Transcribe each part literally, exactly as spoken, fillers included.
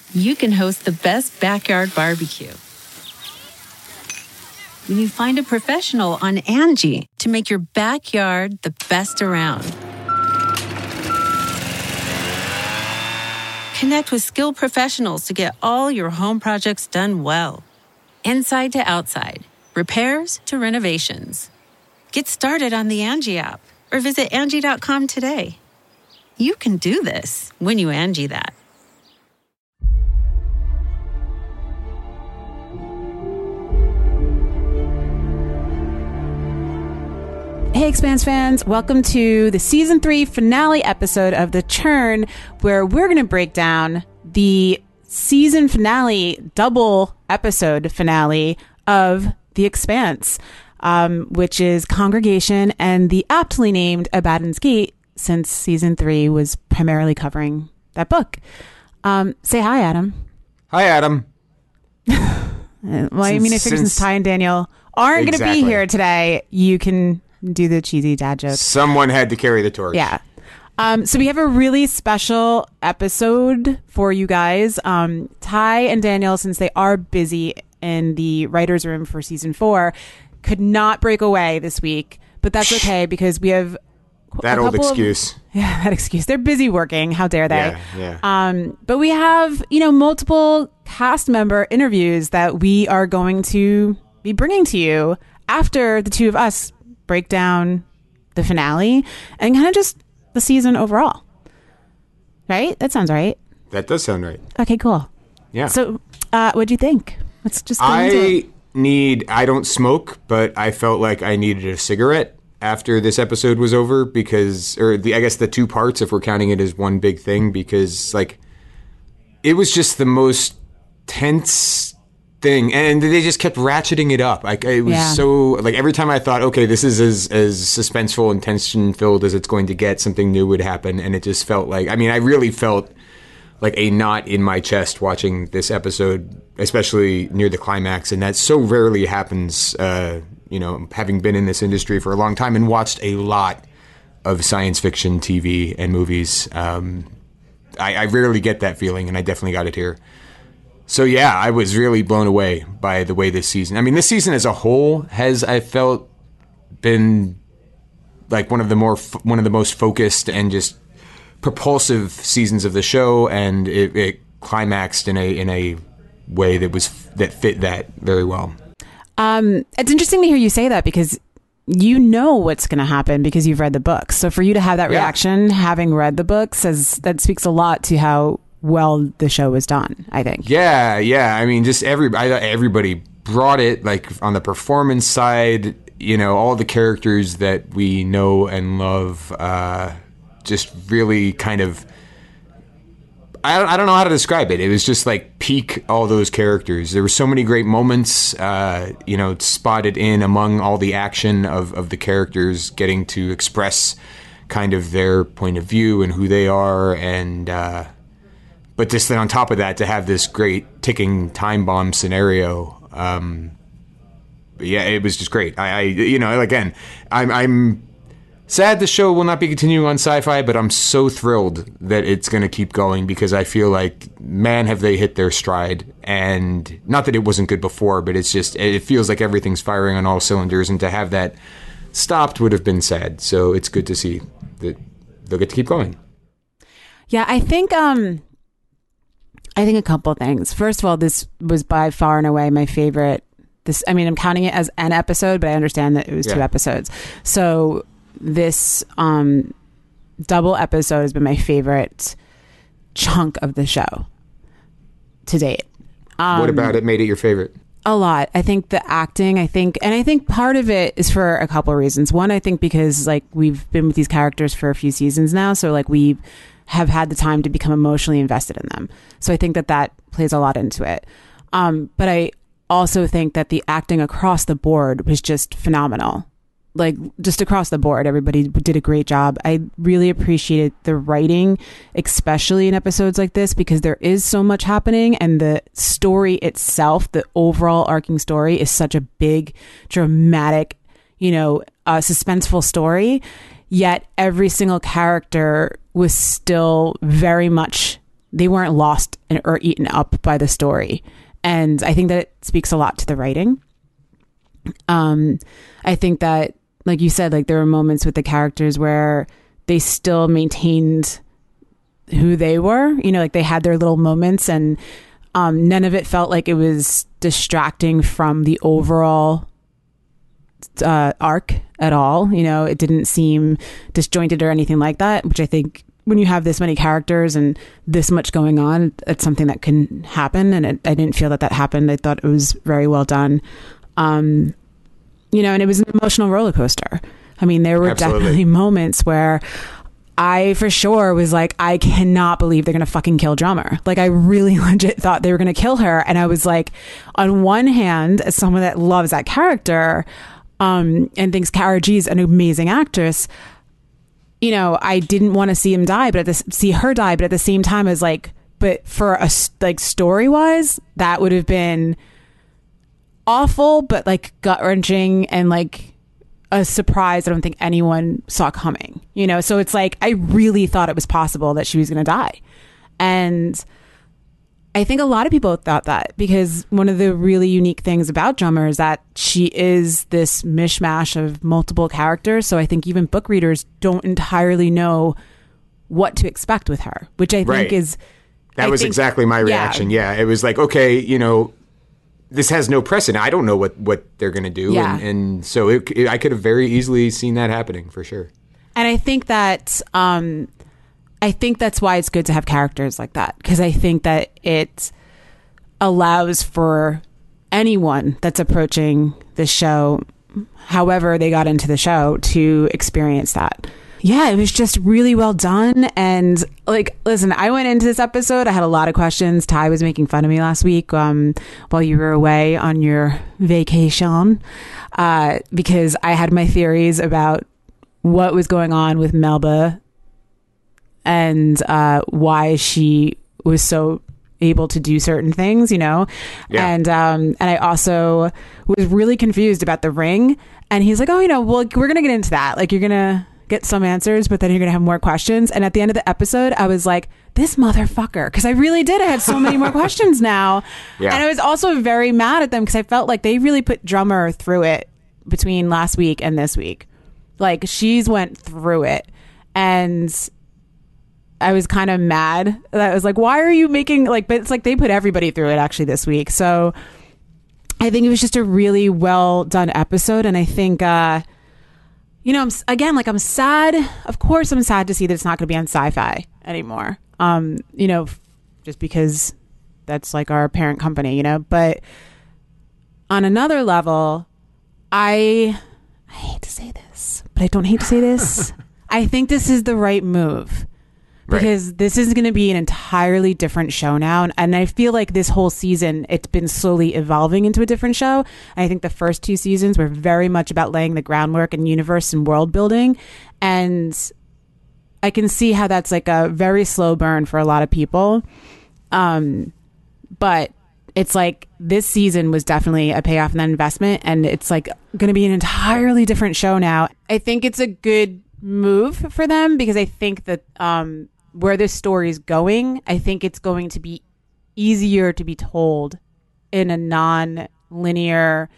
you can host the best backyard barbecue. When you find a professional on Angie to make your backyard the best around. Connect with skilled professionals to get all your home projects done well. Inside to outside, repairs to renovations. Get started on the Angie app or visit Angie dot com today. You can do this when you Angie that. Hey, Expanse fans, welcome to the season three finale episode of The Churn, where we're going to break down the season finale, double episode finale of The Expanse, um, which is Congregation and the aptly named Abaddon's Gate, since season three was primarily covering that book. Um, say hi, Adam. Hi, Adam. well, since, I mean, I figure since, since Ty and Daniel aren't exactly. going to be here today, you can do the cheesy dad joke. Someone had to carry the torch. Yeah. Um, so we have a really special episode for you guys. Um, Ty and Daniel, since they are busy in the writer's room for season four, could not break away this week. But that's okay because we have that old excuse. Of, yeah, that excuse. They're busy working. How dare they? Yeah, yeah. Um, but we have, you know, multiple cast member interviews that we are going to be bringing to you after the two of us break down the finale and kind of just the season overall. Right? That sounds right. That does sound right. Okay, cool. Yeah. So, uh, what'd you think? Let's just go I into it. need, I don't smoke, but I felt like I needed a cigarette after this episode was over because, or the, I guess the two parts, if we're counting it as one big thing, because like it was just the most tense thing, and they just kept ratcheting it up. Like it was yeah. so like every time I thought, okay, this is as as suspenseful and tension filled as it's going to get, something new would happen, and it just felt like, I mean, I really felt like a knot in my chest watching this episode, especially near the climax, and that so rarely happens. Uh, you know, having been in this industry for a long time and watched a lot of science fiction T V and movies, um, I, I rarely get that feeling, and I definitely got it here. So yeah, I was really blown away by the way this season, I mean, this season as a whole has, I felt, been like one of the more, one of the most focused and just propulsive seasons of the show. And it, it climaxed in a, in a way that was, that fit that very well. Um, it's interesting to hear you say that because you know what's going to happen because you've read the books. So for you to have that reaction, yeah. having read the books, says that speaks a lot to how well the show was done, I think. Yeah, yeah. I mean, just every I, everybody brought it, like on the performance side, you know, all the characters that we know and love, uh, just really kind of, I don't, I don't know how to describe it. It was just like peak all those characters. There were so many great moments, uh, you know, spotted in among all the action of, of the characters getting to express kind of their point of view and who they are, and uh but just then on top of that, to have this great ticking time bomb scenario, um, yeah, it was just great. I, I you know, again, I'm, I'm sad the show will not be continuing on Sci-Fi, but I'm so thrilled that it's going to keep going because I feel like, man, have they hit their stride. And not that it wasn't good before, but it's just, it feels like everything's firing on all cylinders, and to have that stopped would have been sad. So it's good to see that they'll get to keep going. Yeah, I think... um. I think a couple of things. First of all, this was by far and away my favorite. This, I mean, I'm counting it as an episode, but I understand that it was yeah. two episodes. So this um, double episode has been my favorite chunk of the show to date. Um, what about it made it your favorite? A lot. I think the acting, I think, and I think part of it is for a couple of reasons. One, I think because like we've been with these characters for a few seasons now, so like we have had the time to become emotionally invested in them. So I think that that plays a lot into it. Um, but I also think that the acting across the board was just phenomenal. Like just across the board, everybody did a great job. I really appreciated the writing, especially in episodes like this, because there is so much happening, and the story itself, the overall arcing story, is such a big, dramatic, you know, uh, suspenseful story. Yet every single character was still very much they weren't lost or eaten up by the story. And I think that it speaks a lot to the writing. Um, I think that, like you said, like there were moments with the characters where they still maintained who they were, you know, like they had their little moments, and um, none of it felt like it was distracting from the overall uh, arc at all. You know, it didn't seem disjointed or anything like that, which I think when you have this many characters and this much going on, it's something that can happen. And it, I didn't feel that that happened. I thought it was very well done. Um, you know, and it was an emotional roller coaster. I mean, there were Absolutely. definitely moments where I for sure was like, I cannot believe they're going to fucking kill Drummer. Like, I really legit thought they were going to kill her. And I was like, on one hand, as someone that loves that character, um, and thinks Cara G is an amazing actress, you know, I didn't want to see him die, but at this, see her die. But at the same time, I was like, but for a, like, story wise, that would have been awful, but like gut wrenching and like a surprise I don't think anyone saw coming, you know? So it's like, I really thought it was possible that she was going to die. And I think a lot of people thought that, because one of the really unique things about Drummer is that she is this mishmash of multiple characters. So I think even book readers don't entirely know what to expect with her, which I think Right. is... That I was think, exactly my reaction. Yeah. yeah. It was like, okay, you know, this has no precedent. I don't know what, what they're going to do. Yeah. And, and so it, it, I could have very easily seen that happening for sure. And I think that... Um, I think that's why it's good to have characters like that, because I think that it allows for anyone that's approaching the show, however they got into the show, to experience that. Yeah, it was just really well done. And like, listen, I went into this episode, I had a lot of questions. Ty was making fun of me last week um, while you were away on your vacation, uh, because I had my theories about what was going on with Melba and uh, why she was so able to do certain things, you know? Yeah. And um, and I also was really confused about the ring. And he's like, oh, you know, well, we're going to get into that. Like, you're going to get some answers, but then you're going to have more questions. And at the end of the episode, I was like, this motherfucker. Because I really did. I had so many more questions now. Yeah. And I was also very mad at them because I felt like they really put Drummer through it between last week and this week. Like, she's went through it. And I was kind of mad. I was like, why are you making, like, but it's like they put everybody through it actually this week. So I think it was just a really well done episode. And I think, uh, you know, I'm, again, like, I'm sad. Of course, I'm sad to see that it's not going to be on Sci-Fi anymore. Um, you know, just because that's like our parent company, you know, but on another level, I, I hate to say this, but I don't hate to say this. I think this is the right move. Because right. This is going to be an entirely different show now. And, and I feel like this whole season, it's been slowly evolving into a different show. And I think the first two seasons were very much about laying the groundwork and universe and world building. And I can see how that's like a very slow burn for a lot of people. Um, but it's like this season was definitely a payoff in that investment. And it's like going to be an entirely different show now. I think it's a good move for them because I think that... Um, where this story is going, I think it's going to be easier to be told in a non-linear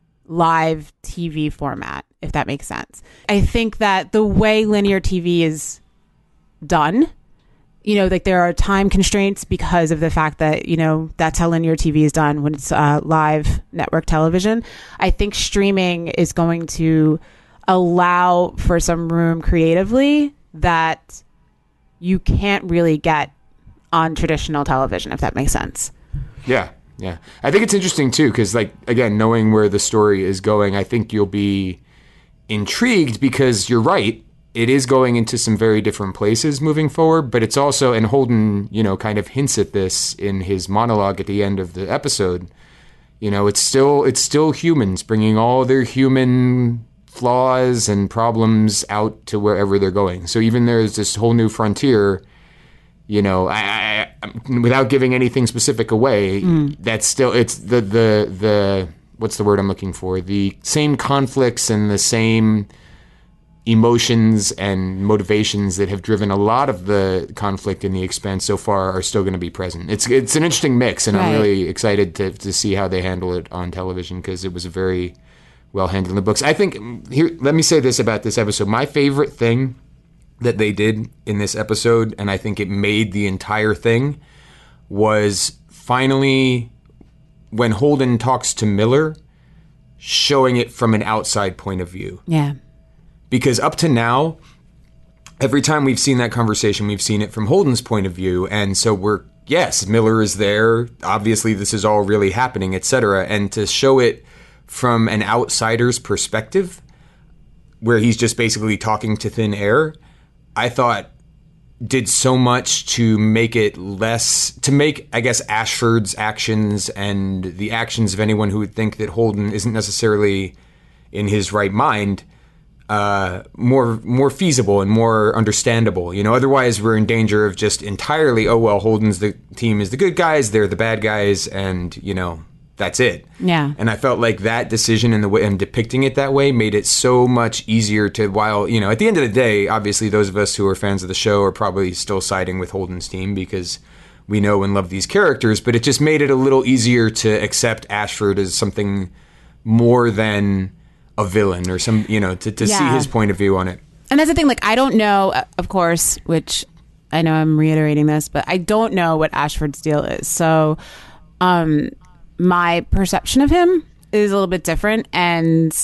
live T V format, if that makes sense. I think that the way linear T V is done, you know, like there are time constraints because of the fact that, you know, that's how linear T V is done when it's uh, live network television. I think streaming is going to allow for some room creatively that you can't really get on traditional television, if that makes sense. Yeah, yeah. I think it's interesting, too, because, like, again, knowing where the story is going, I think you'll be intrigued because you're right. It is going into some very different places moving forward, but it's also, and Holden, you know, kind of hints at this in his monologue at the end of the episode, you know, it's still it's still humans bringing all their human flaws and problems out to wherever they're going. So even there's this whole new frontier, you know, I, I, without giving anything specific away, mm. that's still, it's the, the, the, what's the word I'm looking for? The same conflicts and the same emotions and motivations that have driven a lot of the conflict in The Expanse so far are still going to be present. It's it's an interesting mix, and right. I'm really excited to to see how they handle it on television, because it was a very well handled in the books. I think, here, let me say this about this episode. My favorite thing that they did in this episode, and I think it made the entire thing, was finally when Holden talks to Miller, showing it from an outside point of view. Yeah. Because up to now, every time we've seen that conversation, we've seen it from Holden's point of view. And so we're, yes, Miller is there. Obviously, this is all really happening, et cetera. And to show it from an outsider's perspective, where he's just basically talking to thin air, I thought did so much to make it less, to make, I guess, Ashford's actions and the actions of anyone who would think that Holden isn't necessarily in his right mind, uh, more more feasible and more understandable. You know, otherwise we're in danger of just entirely, oh, well, Holden's the team is the good guys, they're the bad guys, and, you know, that's it. Yeah. And I felt like that decision and the way and depicting it that way made it so much easier to, while, you know, at the end of the day, obviously those of us who are fans of the show are probably still siding with Holden's team because we know and love these characters, but it just made it a little easier to accept Ashford as something more than a villain or some, you know, to, to yeah. see his point of view on it. And that's the thing, like, I don't know, of course, which I know I'm reiterating this, but I don't know what Ashford's deal is. So, um, my perception of him is a little bit different, and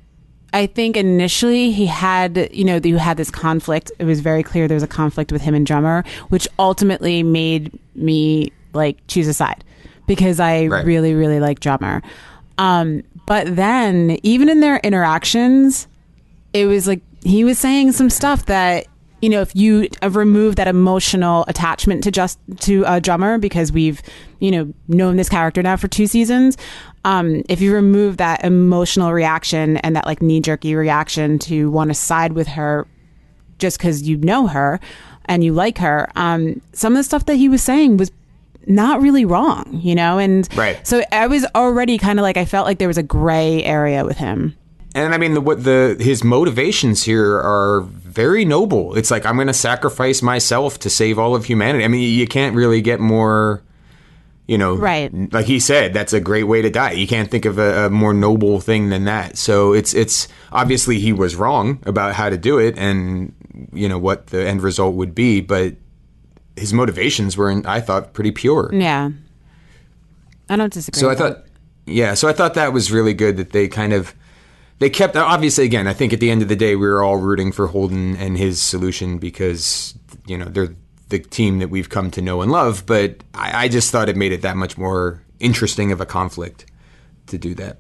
I think initially he had, you know, you had this conflict. It was very clear there was a conflict with him and Drummer, which ultimately made me like choose a side because I right. really, really like Drummer. Um, but then even in their interactions, it was like he was saying some stuff that, you know, if you remove that emotional attachment to just to a Drummer, because we've, you know, known this character now for two seasons, um, if you remove that emotional reaction and that like knee-jerky reaction to want to side with her just because you know her and you like her, um, some of the stuff that he was saying was not really wrong, you know? And right. so I was already kind of like, I felt like there was a gray area with him. And I mean, the, what the his motivations here are very noble. It's like, I'm going to sacrifice myself to save all of humanity. I mean, you can't really get more, you know, right. like he said, that's a great way to die. You can't think of a, a more noble thing than that. So it's it's obviously he was wrong about how to do it and, you know, what the end result would be. But his motivations were, I thought, pretty pure. Yeah. I don't disagree. So I with thought, that. yeah, so I thought that was really good that they kind of, They kept, obviously, again, I think at the end of the day, we were all rooting for Holden and his solution because, you know, they're the team that we've come to know and love. But I, I just thought it made it that much more interesting of a conflict to do that.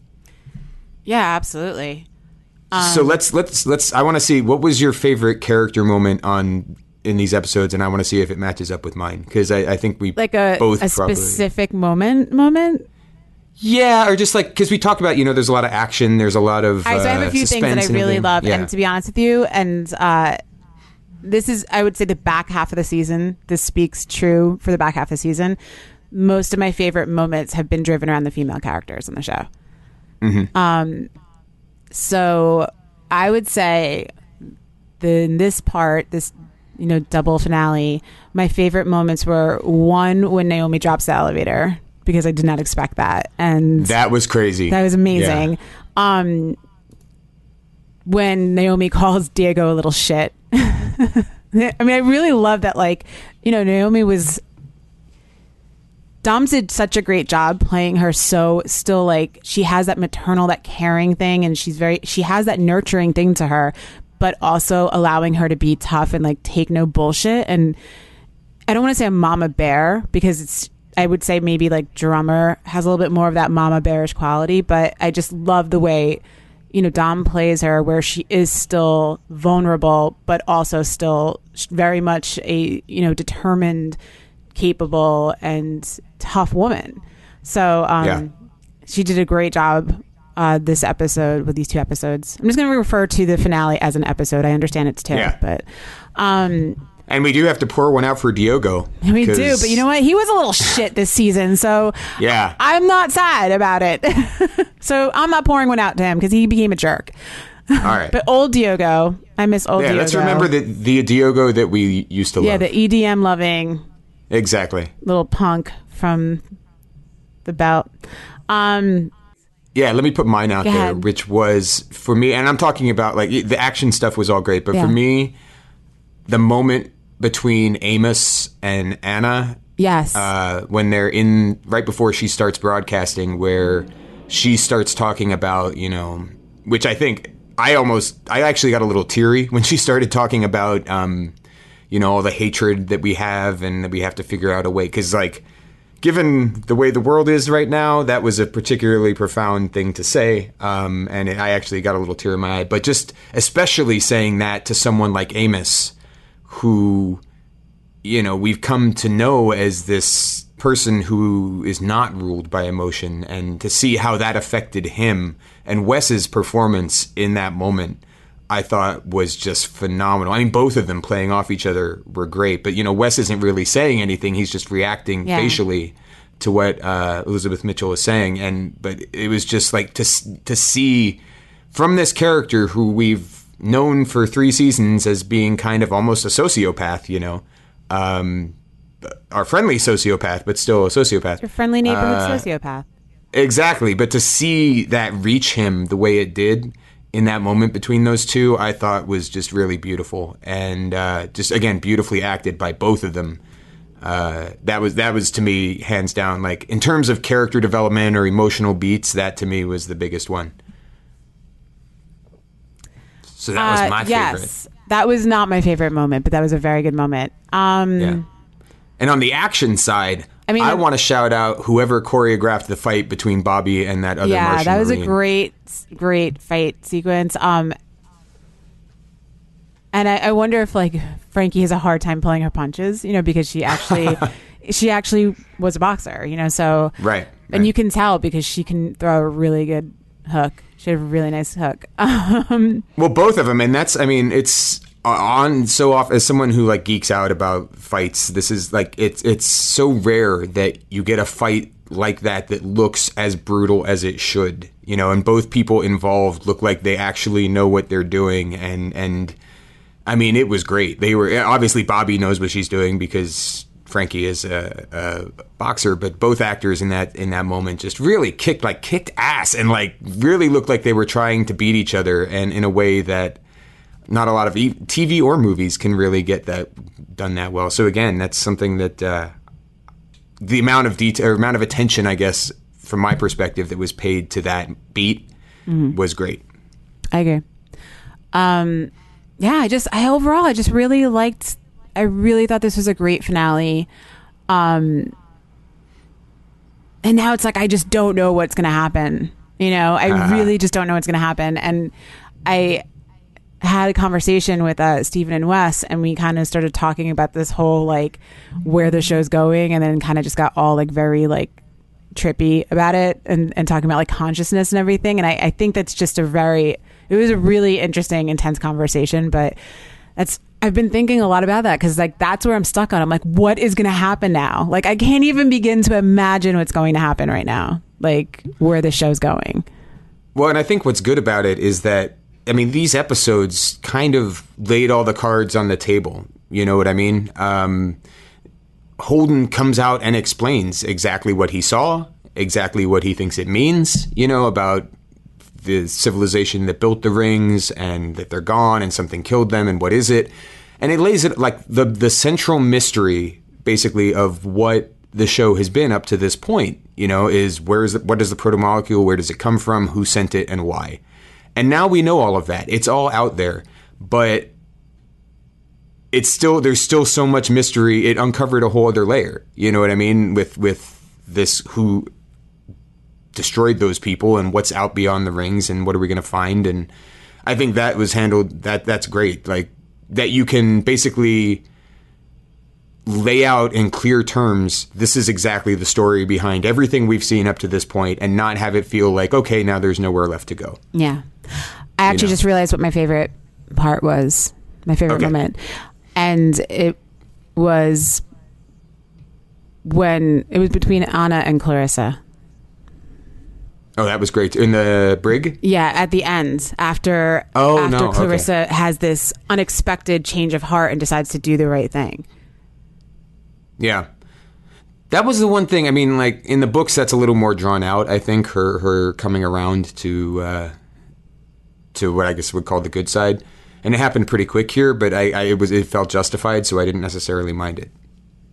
Yeah, absolutely. Um, so let's, let's, let's, I want to see, what was your favorite character moment on in these episodes? And I want to see if it matches up with mine. Because I, I think we like a, both a probably. specific moment, moment? Yeah, or just like, because we talk about, you know, there's a lot of action, there's a lot of All right, so I have a few uh, things that I really and love, yeah. and to be honest with you, and uh, this is, I would say, the back half of the season. This speaks true for the back half of the season. Most of my favorite moments have been driven around the female characters on the show. Mm-hmm. Um, so I would say the in this part, this, you know, double finale, my favorite moments were one when Naomi drops the elevator, because I did not expect that. And that was crazy. That was amazing. Yeah. Um, when Naomi calls Diego a little shit. I mean, I really love that, like, you know, Naomi was... Dom did such a great job playing her so still, like, she has that maternal, that caring thing, and she's very... She has that nurturing thing to her, but also allowing her to be tough and, like, take no bullshit. And I don't want to say a mama bear, because it's... I would say maybe like Drummer has a little bit more of that mama bearish quality, but I just love the way, you know, Dom plays her, where she is still vulnerable, but also still very much a, you know, determined, capable, and tough woman. So um, yeah. she did a great job uh, this episode with these two episodes. I'm just going to refer to the finale as an episode. I understand it's two, yeah. but... Um, And we do have to pour one out for Diogo. We do, but you know what? He was a little shit this season, so yeah, I'm not sad about it. So I'm not pouring one out to him because he became a jerk. All right. But old Diogo. I miss old yeah, Diogo. let's remember the, the Diogo that we used to yeah, love. the E D M loving Exactly. little punk from the belt. Um, yeah, let me put mine out Go there, ahead. which was for me, and I'm talking about like the action stuff was all great, but Yeah. for me, the moment between Amos and Anna, yes. uh, when they're in right before she starts broadcasting, where she starts talking about, you know, which I think I almost, I actually got a little teary when she started talking about, um, you know, all the hatred that we have and that we have to figure out a way. Because, like, given the way the world is right now, that was a particularly profound thing to say. Um, and it, I actually got a little tear in my eye. But just especially saying that to someone like Amos, who, you know, we've come to know as this person who is not ruled by emotion, and to see how that affected him and Wes's performance in that moment, I thought was just phenomenal. I mean, both of them playing off each other were great, but, you know, Wes isn't really saying anything. He's just reacting Yeah. facially to what uh, Elizabeth Mitchell is saying. And, but it was just like to, to see from this character who we've known for three seasons as being kind of almost a sociopath, you know, um, our friendly sociopath, but still a sociopath. Your friendly neighborhood uh, sociopath. Exactly. But to see that reach him the way it did in that moment between those two, I thought was just really beautiful. And uh, just, again, beautifully acted by both of them. Uh, that was, that was to me, hands down, like in terms of character development or emotional beats, that to me was the biggest one. So that was Uh, my yes. favorite. That was not my favorite moment, but that was a very good moment. Um, Yeah. And on the action side, I I mean- mean, I want to shout out whoever choreographed the fight between Bobby and that other yeah, Martian that was Marine. a great, great fight sequence. Um, and I, I wonder if like Frankie has a hard time pulling her punches, you know, because she actually, she actually was a boxer, you know. So Right. and right. you can tell because she can throw a really good hook. She had a really nice hook. Um, Well, both of them, and that's, I mean, it's on so off as someone who like geeks out about fights. This is like it's it's so rare that you get a fight like that that looks as brutal as it should, you know. And both people involved look like they actually know what they're doing, and and I mean, it was great. They were obviously Bobby knows what she's doing because Frankie is a, a boxer, but both actors in that in that moment just really kicked like kicked ass and like really looked like they were trying to beat each other, and in a way that not a lot of e- T V or movies can really get that done that well. So again, that's something that uh, the amount of detail, or amount of attention, I guess, from my perspective, that was paid to that beat mm-hmm. was great. I agree. Um, yeah, I just, I overall, I just really liked. I really thought this was a great finale. Um, and now it's like I just don't know what's going to happen. You know, I uh-huh. really just don't know what's going to happen. And I had a conversation with uh, Stephen and Wes, and we kind of started talking about this whole like where the show's going, and then kind of just got all like very like trippy about it, and, and talking about like consciousness and everything. And I, I think that's just a very, it was a really interesting, intense conversation. But that's, I've been thinking a lot about that because like that's where I'm stuck on. I'm like, what is going to happen now? Like I can't even begin to imagine what's going to happen right now, like where the show's going. Well, and I think what's good about it is that, I mean, these episodes kind of laid all the cards on the table. You know what I mean? Um, Holden comes out and explains exactly what he saw, exactly what he thinks it means, you know, about the civilization that built the rings and that they're gone and something killed them and what is it. And it lays it like the, the central mystery, basically, of what the show has been up to this point, you know, is where is the, what is the protomolecule? Where does it come from? Who sent it and why? And now we know all of that. It's all out there, but it's still, there's still so much mystery. It uncovered a whole other layer. You know what I mean? With, with this, who destroyed those people and what's out beyond the rings and what are we going to find? And I think that was handled, that that's great. Like that you can basically lay out in clear terms, this is exactly the story behind everything we've seen up to this point, and not have it feel like, okay, now there's nowhere left to go. Yeah. I actually you know? just realized what my favorite part was, my favorite okay. moment. And it was when, it was between Anna and Clarissa. Oh, that was great. In the brig? Yeah, at the end, after oh, after no. Clarissa okay. has this unexpected change of heart and decides to do the right thing. Yeah. That was the one thing, I mean, like, in the books, that's a little more drawn out, I think, her her coming around to uh, to what I guess would call the good side. And it happened pretty quick here, but I, I it was it felt justified, so I didn't necessarily mind it.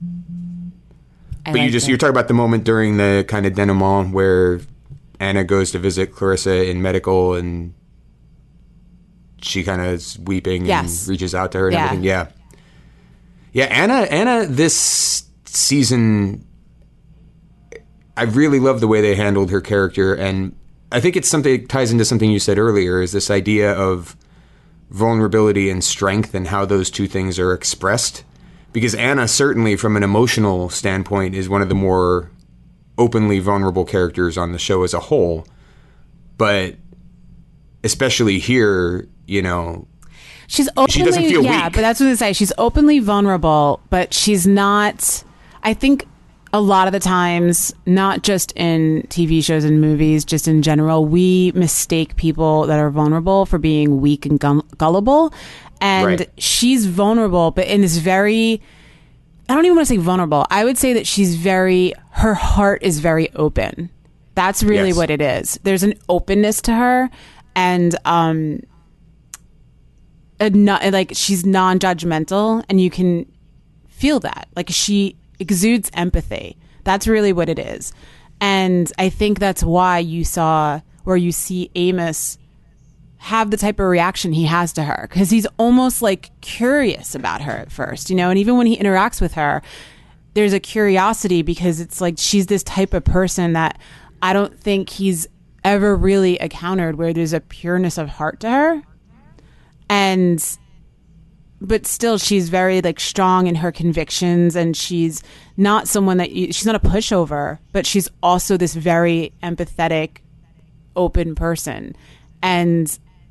I but you just, it. you're talking about the moment during the kind of denouement where Anna goes to visit Clarissa in medical and she kind of is weeping yes. and reaches out to her and yeah. everything. Yeah. Yeah, Anna, Anna, this season, I really love the way they handled her character. And I think it's something, it ties into something you said earlier, is this idea of vulnerability and strength and how those two things are expressed. Because Anna, certainly from an emotional standpoint, is one of the more openly vulnerable characters on the show as a whole. But especially here, you know, she's openly, she doesn't feel yeah, weak. But that's what I say. She's openly vulnerable, but she's not, I think a lot of the times, not just in T V shows and movies, just in general, we mistake people that are vulnerable for being weak and gull- gullible. And right. she's vulnerable, but in this very, I don't even want to say vulnerable. I would say that she's very, her heart is very open. That's really yes. what it is. There's an openness to her, and um, a not, like she's non-judgmental, and you can feel that. Like she exudes empathy. That's really what it is. And I think that's why you saw, where you see Amos have the type of reaction he has to her, because he's almost like curious about her at first, you know, and even when he interacts with her, there's a curiosity, because it's like she's this type of person that I don't think he's ever really encountered, where there's a pureness of heart to her. And but still she's very like strong in her convictions, and she's not someone that you, she's not a pushover, but she's also this very empathetic, open person. And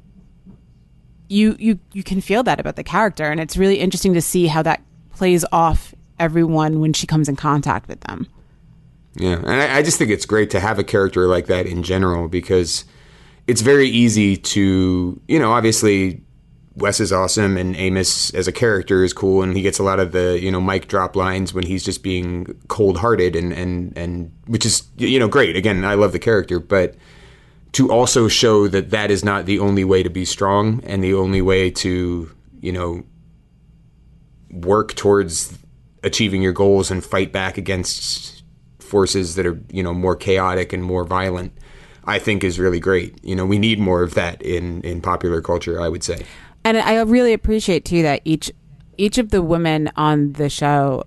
you you you can feel that about the character, and it's really interesting to see how that plays off everyone when she comes in contact with them. Yeah, and I, I just think it's great to have a character like that in general, because it's very easy to, you know, obviously Wes is awesome and Amos as a character is cool, and he gets a lot of the, you know, mic drop lines when he's just being cold-hearted, and, and, and which is, you know, great. Again, I love the character, but to also show that that is not the only way to be strong and the only way to, you know, work towards achieving your goals and fight back against forces that are, you know, more chaotic and more violent, I think is really great. You know, we need more of that in, in popular culture, I would say. And I really appreciate too that each each of the women on the show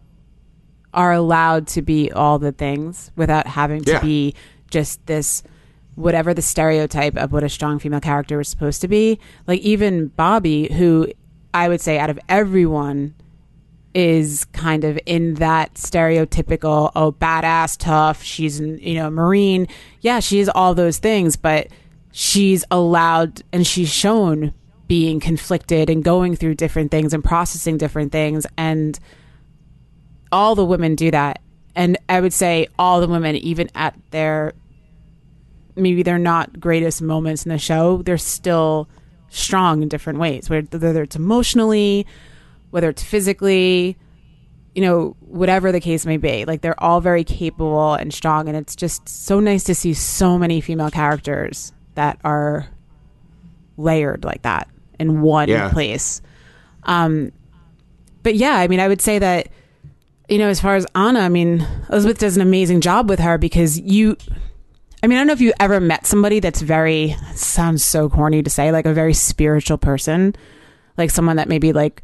are allowed to be all the things without having to yeah. be just this, whatever the stereotype of what a strong female character was supposed to be. Like even Bobby, who I would say out of everyone is kind of in that stereotypical, oh, badass, tough, she's, you know, Marine. Yeah, she is all those things, but she's allowed and she's shown being conflicted and going through different things and processing different things. And all the women do that. And I would say all the women, even at their, maybe they're not greatest moments in the show, they're still strong in different ways, whether it's emotionally, whether it's physically, you know, whatever the case may be. Like they're all very capable and strong. And it's just so nice to see so many female characters that are layered like that in one yeah. place. Um, but yeah, I mean, I would say that, you know, as far as Anna, I mean, Elizabeth does an amazing job with her, because you, I mean, I don't know if you ever met somebody that's very, sounds so corny to say, like a very spiritual person, like someone that maybe like,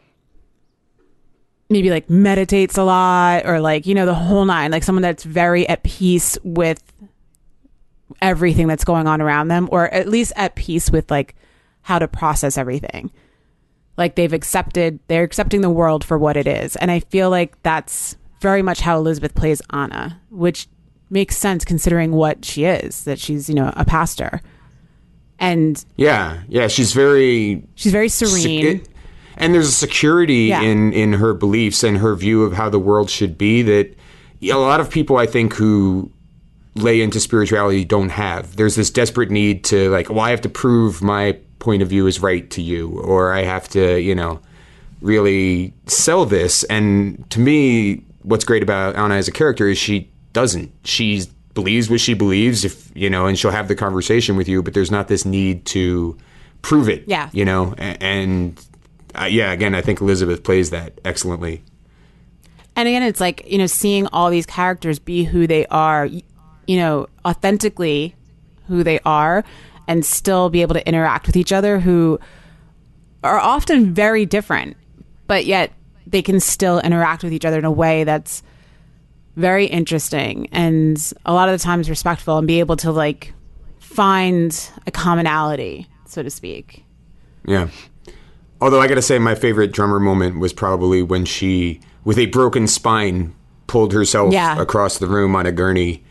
maybe like meditates a lot, or like, you know, the whole nine, like someone that's very at peace with everything that's going on around them, or at least at peace with like how to process everything. Like they've accepted, they're accepting the world for what it is. And I feel like that's very much how Elizabeth plays Anna, which makes sense considering what she is, that she's, you know, a pastor. And yeah, yeah, she's very, she's very serene. It, and there's a security yeah. in, in her beliefs and her view of how the world should be that a lot of people, I think, who lay into spirituality don't have. There's this desperate need to like, well, I have to prove my point of view is right to you, or I have to, you know, really sell this. And to me, what's great about Anna as a character is she doesn't. She believes what she believes, if you know, and she'll have the conversation with you, but there's not this need to prove it. Yeah. You know, and, and uh, yeah, again, I think Elizabeth plays that excellently. And again, it's like, you know, seeing all these characters be who they are, you know, authentically who they are, and still be able to interact with each other, who are often very different, but yet they can still interact with each other in a way that's very interesting and a lot of the times respectful, and be able to like find a commonality, so to speak. Yeah. Although I got to say, my favorite drummer moment was probably when she, with a broken spine, pulled herself yeah. across the room on a gurney.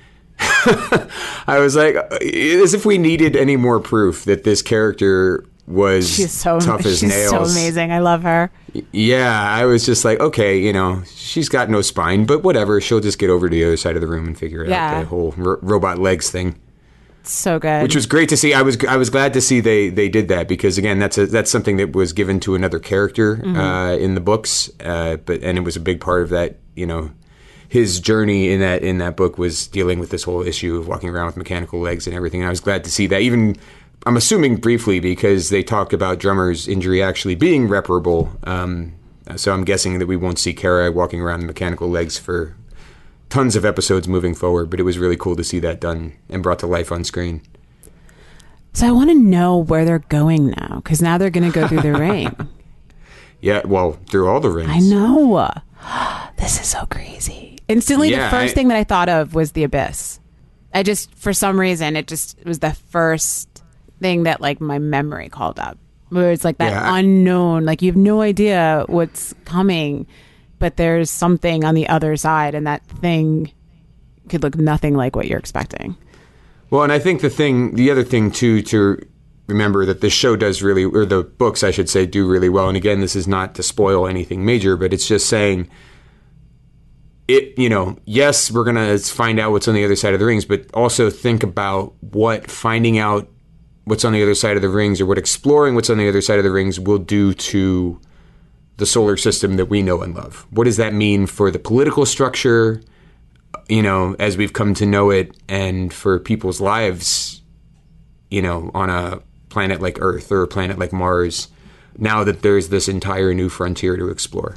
I was like, as if we needed any more proof that this character was she's so, tough as she's nails. So amazing. I love her. Yeah, I was just like, okay, you know, she's got no spine, but whatever. She'll just get over to the other side of the room and figure it yeah. out, the whole ro- robot legs thing. So good. Which was great to see. I was I was glad to see they, they did that, because again, that's a, that's something that was given to another character mm-hmm. uh, in the books, uh, but and it was a big part of that. You know, his journey in that in that book was dealing with this whole issue of walking around with mechanical legs and everything. And I was glad to see that, even I'm assuming briefly, because they talk about Drummer's injury actually being reparable. Um, so I'm guessing that we won't see Kara walking around with mechanical legs for tons of episodes moving forward, but it was really cool to see that done and brought to life on screen. So I want to know where they're going now, because now they're going to go through the ring. Yeah, well, through all the rings. I know. This is so crazy. Instantly, yeah, the first I, thing that I thought of was the Abyss. I just, for some reason, it just it was the first thing that like my memory called up, where it's like that yeah, unknown, like you have no idea what's coming, but there's something on the other side, and that thing could look nothing like what you're expecting. Well, and I think the thing, the other thing too, to remember that this show does really, or the books, I should say, do really well. And again, this is not to spoil anything major, but it's just saying it, you know, yes, we're going to find out what's on the other side of the rings, but also think about what finding out what's on the other side of the rings, or what exploring what's on the other side of the rings will do to the solar system that we know and love. What does that mean for the political structure, you know, as we've come to know it, and for people's lives, you know, on a planet like Earth or a planet like Mars, now that there's this entire new frontier to explore.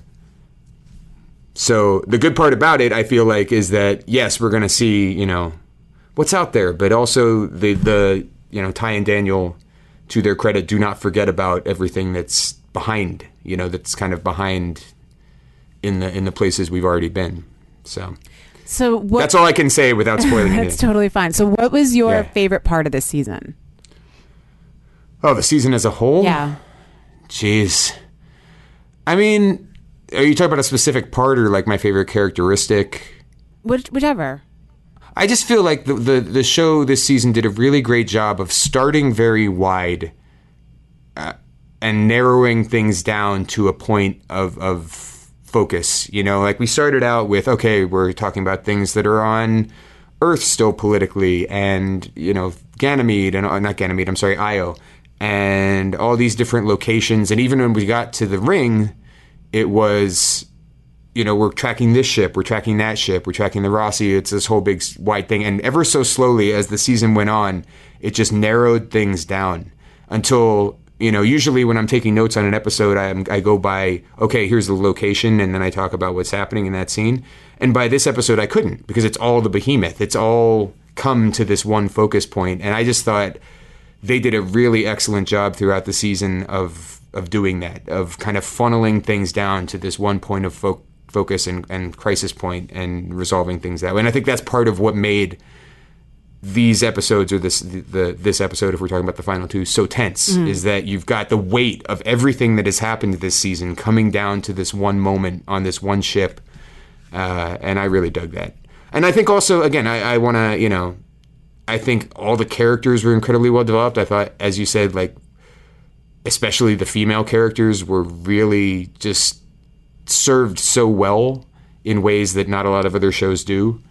So the good part about it, I feel like, is that, yes, we're going to see, you know, what's out there, but also the, the, you know, Ty and Daniel, to their credit, do not forget about everything that's behind, you know, that's kind of behind in the in the places we've already been. So, so what, that's all I can say without spoiling anything. That's totally fine. So what was your yeah. favorite part of this season? Oh, the season as a whole? Yeah. Jeez. I mean, are you talking about a specific part, or like my favorite characteristic? Which, whichever. I just feel like the, the, the show this season did a really great job of starting very wide uh, and narrowing things down to a point of, of focus. You know, like we started out with, okay, we're talking about things that are on Earth still politically, and, you know, Ganymede, and uh, not Ganymede, I'm sorry, Io, and all these different locations. And even when we got to the ring, it was, you know, we're tracking this ship, we're tracking that ship, we're tracking the Rossi. It's this whole big wide thing. And ever so slowly, as the season went on, it just narrowed things down until, you know, usually when I'm taking notes on an episode, I, I go by, okay, here's the location, and then I talk about what's happening in that scene. And by this episode, I couldn't, because it's all the behemoth. It's all come to this one focus point. And I just thought they did a really excellent job throughout the season of of doing that, of kind of funneling things down to this one point of fo- focus and, and crisis point, and resolving things that way. And I think that's part of what made these episodes, or this the, the this episode, if we're talking about the final two, so tense, mm. is that you've got the weight of everything that has happened this season coming down to this one moment on this one ship. Uh, and I really dug that. And I think also, again, I, I want to, you know, I think all the characters were incredibly well developed. I thought, as you said, like, especially the female characters were really just served so well in ways that not a lot of other shows do.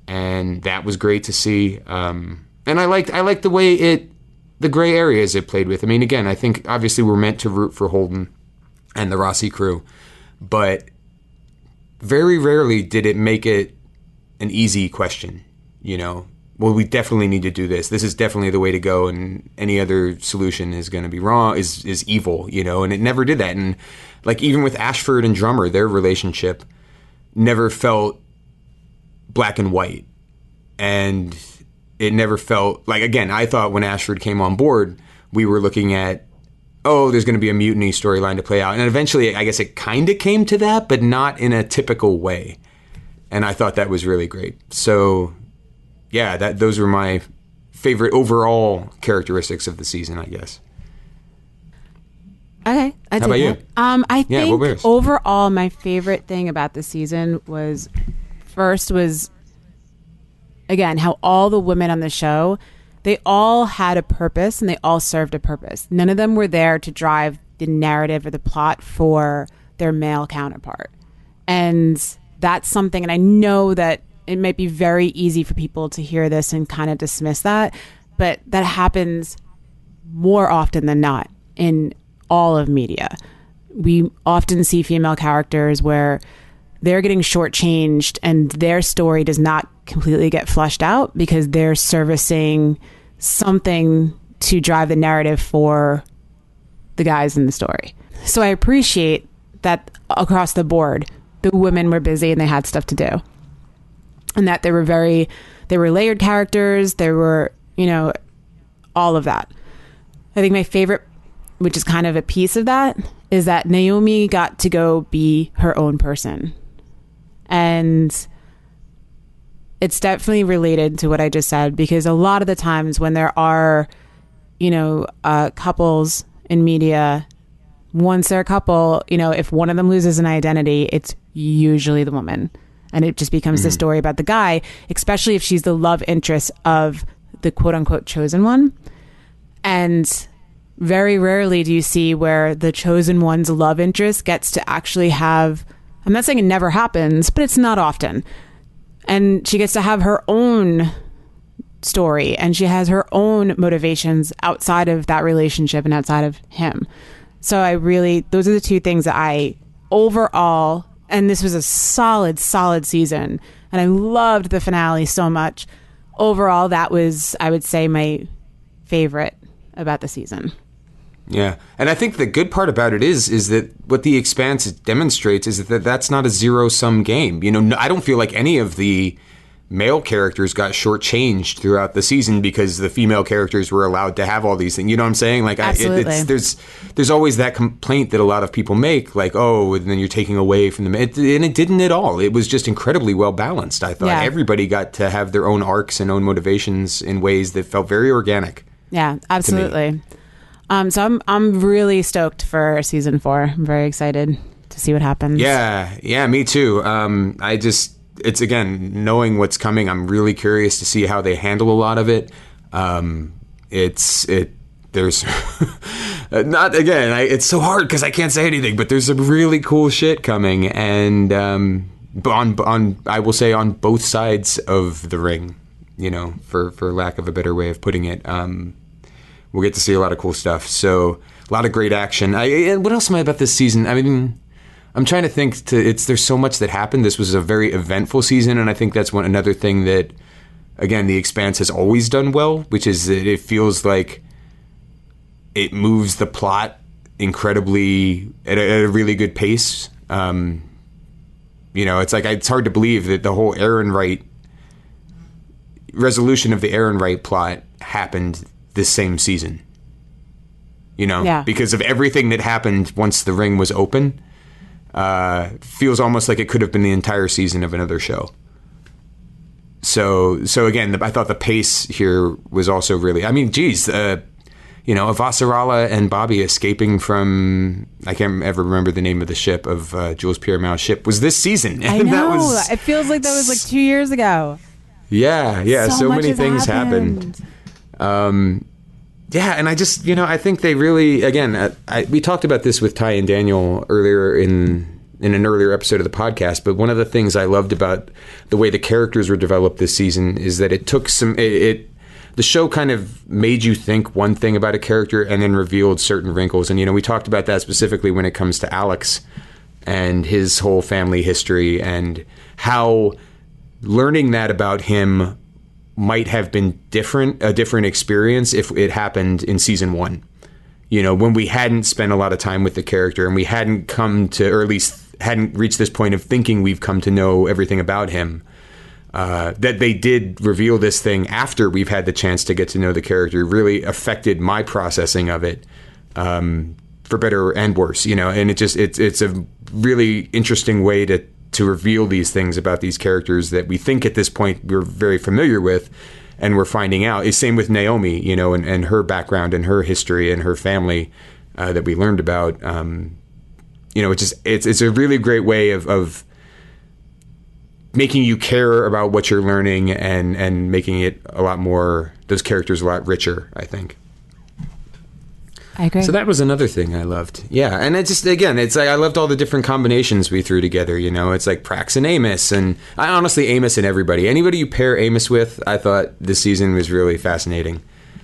and that was great to see. Um, and I liked I liked the way it, the gray areas it played with. I mean, again, I think obviously we're meant to root for Holden and the Rossi crew, but very rarely did it make it an easy question, you know. Well, we definitely need to do this. This is definitely the way to go, and any other solution is going to be wrong, is is evil, you know. And it never did that. And like even with Ashford and Drummer, their relationship never felt black and white, and it never felt like, again, I thought when Ashford came on board, we were looking at, oh, there's going to be a mutiny storyline to play out, and eventually, I guess it kind of came to that, but not in a typical way. And I thought that was really great. So. Yeah, that those were my favorite overall characteristics of the season, I guess. Okay, I How about that. you? Um, I Yeah, think what was- overall, my favorite thing about the season was first was again how all the women on the show, they all had a purpose and they all served a purpose. None of them were there to drive the narrative or the plot for their male counterpart, and that's something. And I know that it might be very easy for people to hear this and kind of dismiss that, but that happens more often than not in all of media. We often see female characters where they're getting shortchanged and their story does not completely get flushed out because they're servicing something to drive the narrative for the guys in the story. So I appreciate that across the board, the women were busy and they had stuff to do. And that they were very, they were layered characters. There were, you know, all of that. I think my favorite, which is kind of a piece of that, is that Naomi got to go be her own person. And it's definitely related to what I just said, because a lot of the times when there are, you know, uh, couples in media, once they're a couple, you know, if one of them loses an identity, it's usually the woman. And it just becomes mm-hmm. the story about the guy, especially if she's the love interest of the quote unquote chosen one. And very rarely do you see where the chosen one's love interest gets to actually have, I'm not saying it never happens, but it's not often. And she gets to have her own story and she has her own motivations outside of that relationship and outside of him. So I really, those are the two things that I overall, and this was a solid, solid season. And I loved the finale so much. Overall, that was, I would say, my favorite about the season. Yeah. And I think the good part about it is, is that what The Expanse demonstrates is that that's not a zero-sum game. You know, I don't feel like any of the male characters got shortchanged throughout the season because the female characters were allowed to have all these things. You know what I'm saying? Like, Absolutely. I, it, it's, there's there's always that complaint that a lot of people make, like, oh, and then you're taking away from them. It, and it didn't at all. It was just incredibly well balanced. I thought Yeah. everybody got to have their own arcs and own motivations in ways that felt very organic. Yeah, absolutely. Um, so I'm I'm really stoked for season four. I'm very excited to see what happens. Yeah, yeah, me too. Um, I just. It's, again, knowing what's coming, I'm really curious to see how they handle a lot of it. Um, it's, it, there's, not, again, I, it's so hard because I can't say anything, but there's some really cool shit coming. And um, on, on, I will say on both sides of the ring, you know, for, for lack of a better way of putting it. Um, we'll get to see a lot of cool stuff. So a lot of great action. I, and what else am I about this season? I mean... I'm trying to think. To it's there's so much that happened. This was a very eventful season, and I think that's one another thing that, again, The Expanse has always done well, which is that it feels like it moves the plot incredibly at a, at a really good pace. Um, you know, it's like it's hard to believe that the whole Aaron Wright resolution of the Aaron Wright plot happened this same season. You know, yeah. because of everything that happened once the ring was open. Uh, feels almost like it could have been the entire season of another show. So, so again, the, I thought the pace here was also really. I mean, geez, uh, you know, Avasarala and Bobby escaping from I can't ever remember the name of the ship of uh, Jules Pierre Mao's ship was this season. I And know. that was, it feels like that was like two years ago. Yeah, yeah. So, So, much many has things happened. happened. Um, Yeah, and I just, you know, I think they really, again, I, I, we talked about this with Ty and Daniel earlier in in an earlier episode of the podcast, but one of the things I loved about the way the characters were developed this season is that it took some, it, it the show kind of made you think one thing about a character and then revealed certain wrinkles. And, you know, we talked about that specifically when it comes to Alex and his whole family history and how learning that about him might have been different, a different experience if it happened in season one. You know, when we hadn't spent a lot of time with the character and we hadn't come to, or at least hadn't reached this point of thinking we've come to know everything about him, uh, that they did reveal this thing after we've had the chance to get to know the character really affected my processing of it, um, for better and worse, you know, and it just, it's, it's a really interesting way to, to reveal these things about these characters that we think at this point we're very familiar with. And we're finding out. It's same with Naomi, you know, and, and her background and her history and her family uh, that we learned about. Um, you know, it's just it's it's a really great way of, of making you care about what you're learning and and making it a lot more, those characters a lot richer, I think. I agree. So that was another thing I loved. Yeah, and it just, again, it's like I loved all the different combinations we threw together, you know. It's like Prax and Amos, and I honestly, Amos and everybody. Anybody you pair Amos with, I thought this season was really fascinating.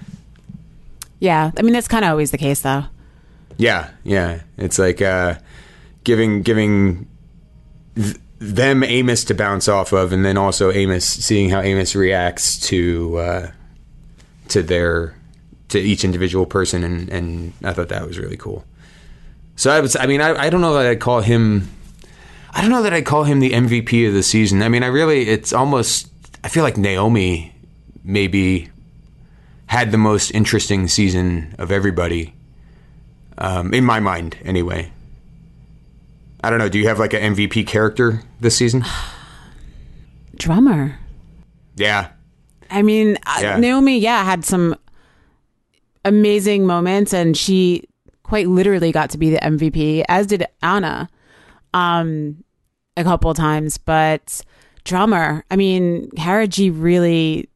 Yeah, I mean, that's kind of always the case, though. Yeah, yeah. It's like uh, giving giving th- them Amos to bounce off of, and then also Amos, seeing how Amos reacts to uh, to their... to each individual person, and, and I thought that was really cool. So I was, I mean, I, I don't know that I'd call him, I don't know that I'd call him the M V P of the season. I mean, I really, it's almost, I feel like Naomi maybe had the most interesting season of everybody, um, in my mind anyway. I don't know. Do you have like an M V P character this season? Drummer. Yeah. I mean, Yeah. uh, Naomi, yeah, had some amazing moments, and she quite literally got to be the M V P, as did Anna, um, a couple of times. But Drummer, I mean, Kara G really,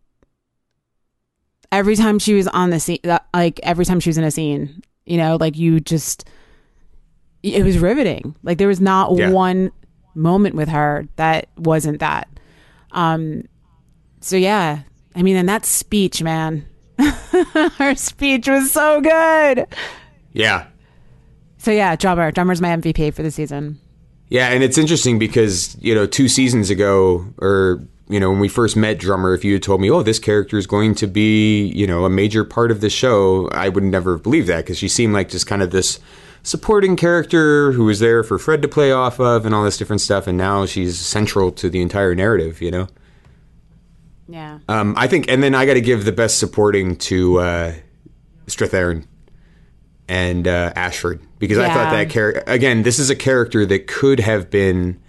every time she was on the scene, like every time she was in a scene, you know, like you just, it was riveting. Like there was not Yeah. one moment with her that wasn't that. Um, so yeah, I mean, and that speech, man. Her speech was so good. Yeah. So yeah, Drummer. Drummer's my M V P for the season. Yeah, and it's interesting because, you know, two seasons ago, or, you know, when we first met Drummer, if you had told me, oh, this character is going to be, you know, a major part of the show, I would never have believed that, because she seemed like just kind of this supporting character who was there for Fred to play off of and all this different stuff, and now she's central to the entire narrative, you know? Yeah. Um, I think, and then I got to give the best supporting to uh, Strathairn and uh, Ashford, because I Yeah. thought that character, again, this is a character that could have been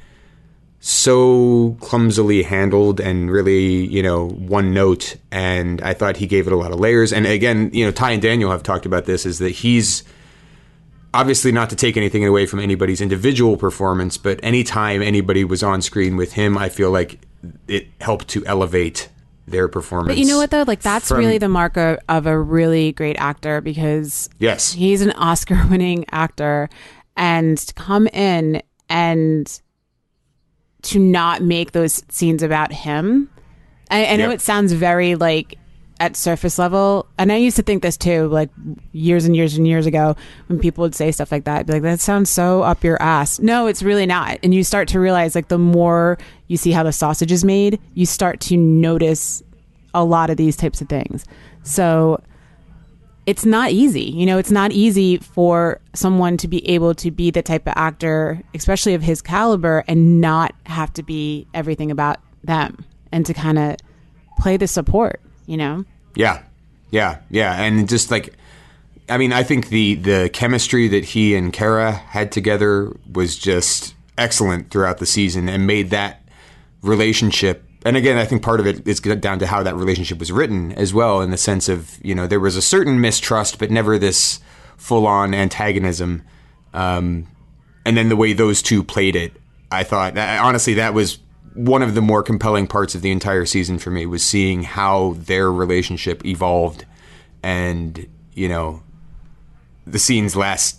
so clumsily handled and really, you know, one note, and I thought he gave it a lot of layers. And again, you know, Ty and Daniel have talked about this, is that he's obviously, not to take anything away from anybody's individual performance, but anytime anybody was on screen with him, I feel like it helped to elevate their performance. But you know what, though? Like, that's from- really the mark of, of a really great actor, because Yes. he's an Oscar-winning actor, and to come in and to not make those scenes about him. I, I know Yep. it sounds very, like, at surface level, and I used to think this too, like years and years and years ago, when people would say stuff like that, I'd be like, that sounds so up your ass. No, it's really not. And you start to realize, like, the more you see how the sausage is made, you start to notice a lot of these types of things. So it's not easy. You know, it's not easy for someone to be able to be the type of actor, especially of his caliber, and not have to be everything about them, and to kind of play the support, you know? Yeah, yeah, yeah, and just like, I mean, I think the the chemistry that he and Kara had together was just excellent throughout the season, and made that relationship. And again, I think part of it is down to how that relationship was written as well, in the sense of, you know, there was a certain mistrust, but never this full on antagonism. Um, and then the way those two played it, I thought, honestly, that was one of the more compelling parts of the entire season for me, was seeing how their relationship evolved. And, you know, the scenes last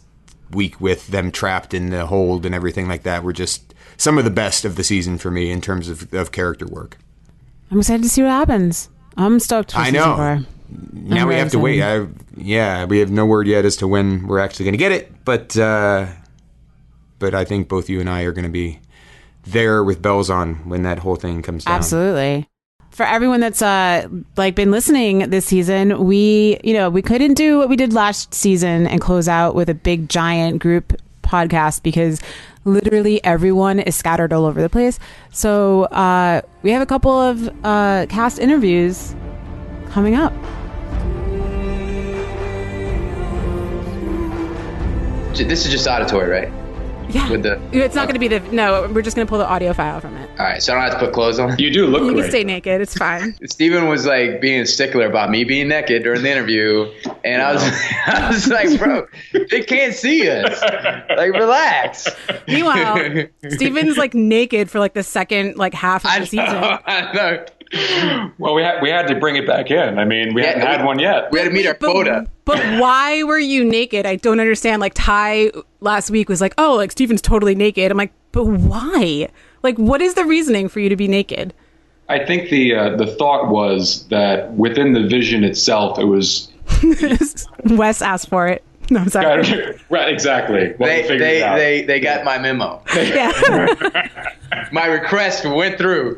week with them trapped in the hold and everything like that were just some of the best of the season for me in terms of, of character work. I'm excited to see what happens. I'm stoked for I season know. four. Now I'm we very have to wait. I, yeah, we have no word yet as to when we're actually going to get it, but uh, but I think both you and I are going to be there with bells on when that whole thing comes down. Absolutely. For everyone that's uh like been listening this season, we you know we couldn't do what we did last season and close out with a big giant group podcast because literally everyone is scattered all over the place. So uh, we have a couple of uh, cast interviews coming up. This is just auditory, right? Yeah. With the, it's not going to be the no. We're just going to pull the audio file from it. All right, so I don't have to put clothes on. You do look You great. can stay naked. It's fine. Steven was like being a stickler about me being naked during the interview, and I was, I was like, bro, they can't see us. Like, relax. Meanwhile, Steven's like naked for like the second like half of the I season. know, I know. Well, we had we had to bring it back in. I mean, we Yeah, hadn't had we- one yet. We had to meet our But, quota. but why were you naked? I don't understand. Like Ty last week was like, oh, like Steven's totally naked. I'm like, but why? Like, what is the reasoning for you to be naked? I think the uh, the thought was that within the vision itself, it was Wes asked for it. No, I'm sorry. right. Exactly. Well, we They, figured they, it out. they, they got my memo. Yeah. My request went through.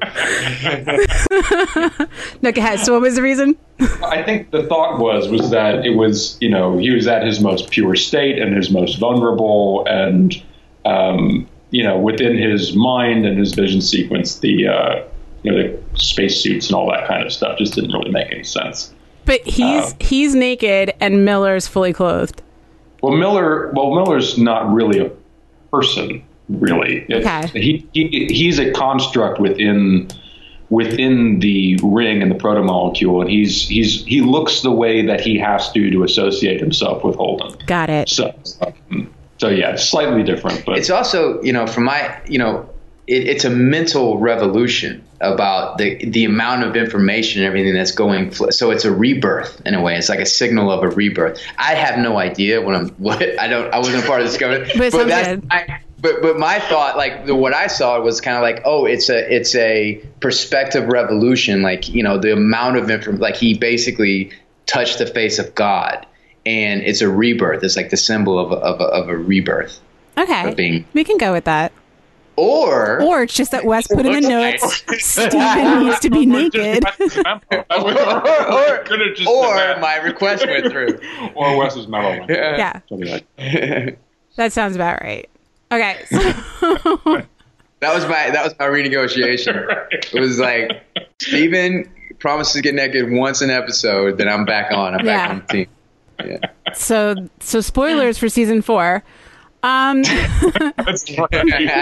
No, go ahead. So what was the reason? I think the thought was was that it was, you know, he was at his most pure state and his most vulnerable, and um, you know, within his mind and his vision sequence, the uh, you know, the spacesuits and all that kind of stuff just didn't really make any sense. But he's Uh, he's naked and Miller's fully clothed. Well, Miller, well, Miller's not really a person, really. It- Okay. He, he he's a construct within within the ring and the protomolecule, and he's he's he looks the way that he has to to associate himself with Holden. Got it. So, um, so yeah, it's slightly different, but It's also, you know, from my, you know, it, it's a mental revolution about the the amount of information and everything that's going. Fl- so it's a rebirth in a way. It's like a signal of a rebirth. I have no idea what I'm. What I don't. I wasn't a part of this discovery. But it sounds that's good. my, but but my thought, like the, what I saw was kind of like, oh, it's a it's a perspective revolution. Like, you know, the amount of information. Like he basically touched the face of God, and it's a rebirth. It's like the symbol of a, of a, of a rebirth. Okay. Of being, We can go with that. or Or it's just that Wes put in the notes, Steven needs to be naked. or, Could've just or been that. my request went through. or Wes's memo. went through. Yeah, Something like that sounds about right. Okay. So, That was my that was my renegotiation. It was like, Steven promises to get naked once an episode, then I'm back on. I'm back Yeah. on the team. Yeah. so, so spoilers for season four. Um, but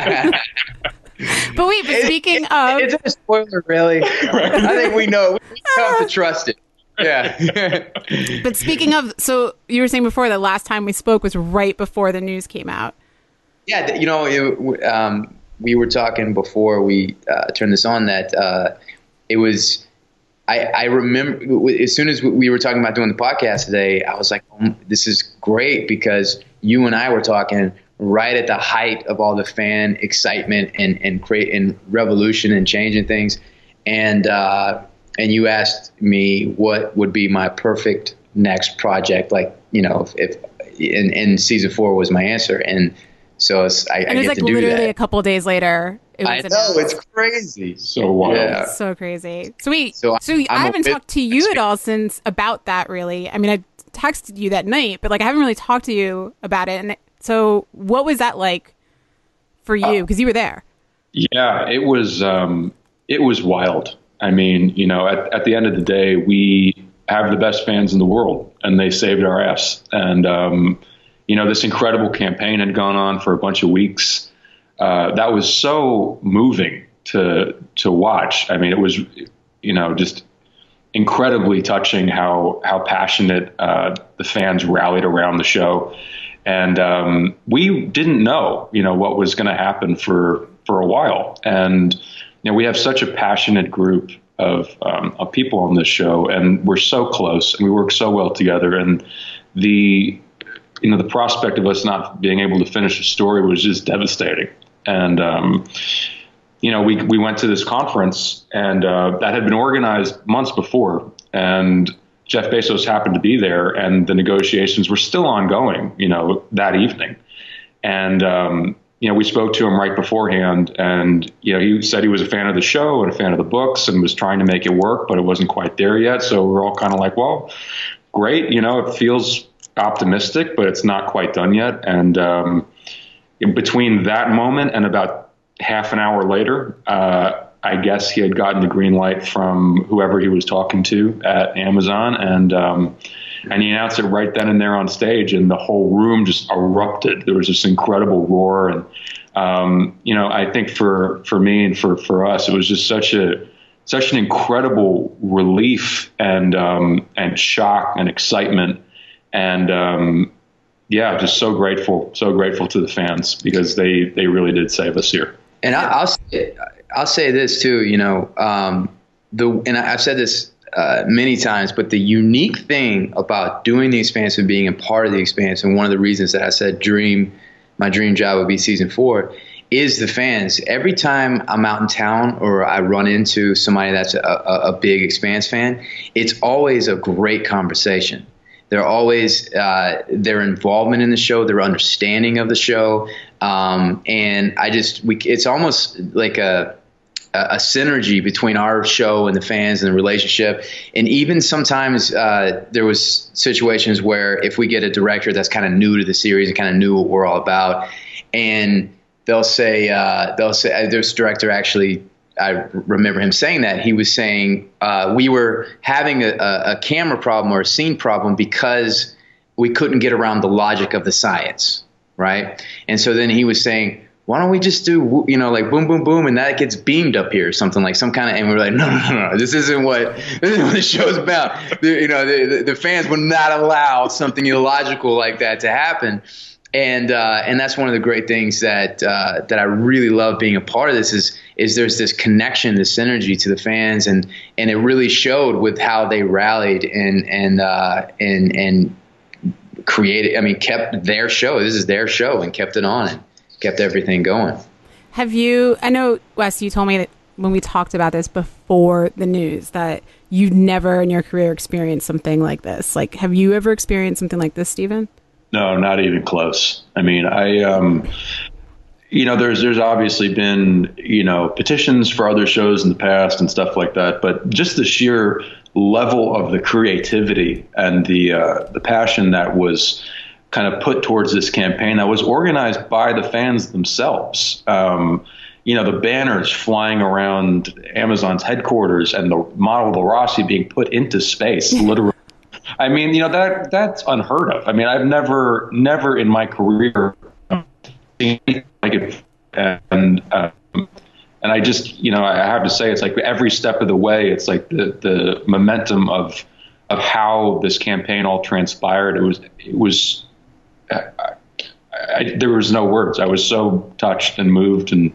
wait, but speaking of, Is it a spoiler, really? I think we know. We come to trust it. Yeah. but speaking of, so you were saying before that last time we spoke was right before the news came out. Yeah, th- you know, it, um, we were talking before we uh, turned this on that uh, it was. I, I remember as soon as we were talking about doing the podcast today, I was like, oh, "This is great," because you and I were talking right at the height of all the fan excitement and and create and revolution and changing things, and uh, and you asked me what would be my perfect next project, like, you know, if, if in, in season four was my answer, and so it's, I, I And it was get like to do literally that. a couple days later. It was I know, announced. it's crazy. so wild. Yeah. So crazy. So wait, So so, I'm I a haven't bit- talked to you at all since about that, really. I mean, I texted you that night, but like I haven't really talked to you about it. And so what was that like for you? Because you were there. Yeah, it was um, it was wild. I mean, you know, at, at the end of the day, we have the best fans in the world, and they saved our ass. And um, you know, this incredible campaign had gone on for a bunch of weeks. Uh, that was so moving to to watch. I mean, it was, you know, just incredibly touching how how passionate uh, the fans rallied around the show. And um, we didn't know, you know, what was going to happen for for a while. And you know, we have such a passionate group of um, of people on this show, and we're so close, and we work so well together. And the you know, the prospect of us not being able to finish the story was just devastating. And, um, you know, we, we went to this conference, and uh, that had been organized months before, and Jeff Bezos happened to be there, and the negotiations were still ongoing, you know, that evening. And, um, you know, we spoke to him right beforehand, and, you know, he said he was a fan of the show and a fan of the books and was trying to make it work, but it wasn't quite there yet. So we're all kind of like, well, great. You know, it feels optimistic, but it's not quite done yet. And um, in between that moment and about half an hour later, uh, I guess he had gotten the green light from whoever he was talking to at Amazon. And, um, and he announced it right then and there on stage, and the whole room just erupted. There was this incredible roar. And, um, you know, I think for, for me and for, for us, it was just such a, such an incredible relief and, um, and shock and excitement. And, um, yeah, just so grateful, so grateful to the fans, because they, they really did save us here. And I, I'll, say, I'll say this too, you know, um, the, and I've said this, Uh, many times, but the unique thing about doing The Expanse and being a part of The Expanse, and one of the reasons that I said dream, my dream job would be season four, is the fans. Every time I'm out in town or I run into somebody that's a, a, a big Expanse fan, it's always a great conversation. They're always uh, their involvement in the show, their understanding of the show, um, and I just we it's almost like a a synergy between our show and the fans and the relationship. And even sometimes uh, there was situations where if we get a director that's kind of new to the series and kind of knew what we're all about, and they'll say, uh, they'll say, this director actually, I remember him saying that he was saying uh, we were having a, a camera problem or a scene problem because we couldn't get around the logic of the science. Right. And so then he was saying, why don't we just do, you know, like boom, boom, boom, and that gets beamed up here or something, like some kind of, and we're like, no, no, no, no, this isn't what, this isn't what the show's about. The, you know, the, the fans would not allow something illogical like that to happen. And uh, and that's one of the great things that uh, that I really love being a part of this is is there's this connection, this synergy to the fans, and and it really showed with how they rallied and and uh, and and created, I mean, kept their show. This is their show, and kept it on and kept everything going. Have you, I know, Wes, you told me that when we talked about this before the news that you'd never in your career experienced something like this. Like, have you ever experienced something like this, Stephen? No, not even close. I mean, I, um, you know, there's, there's obviously been, you know, petitions for other shows in the past and stuff like that, but just the sheer level of the creativity and the, uh, the passion that was kind of put towards this campaign that was organized by the fans themselves. Um, you know, the banners flying around Amazon's headquarters and the model the Rossi being put into space, literally. I mean, you know, that that's unheard of. I mean, I've never, never in my career seen anything like it. And, um, and I just, you know, I have to say, it's like every step of the way, it's like the, the momentum of, of how this campaign all transpired. It was, it was, I, I, there was no words. I was so touched and moved, and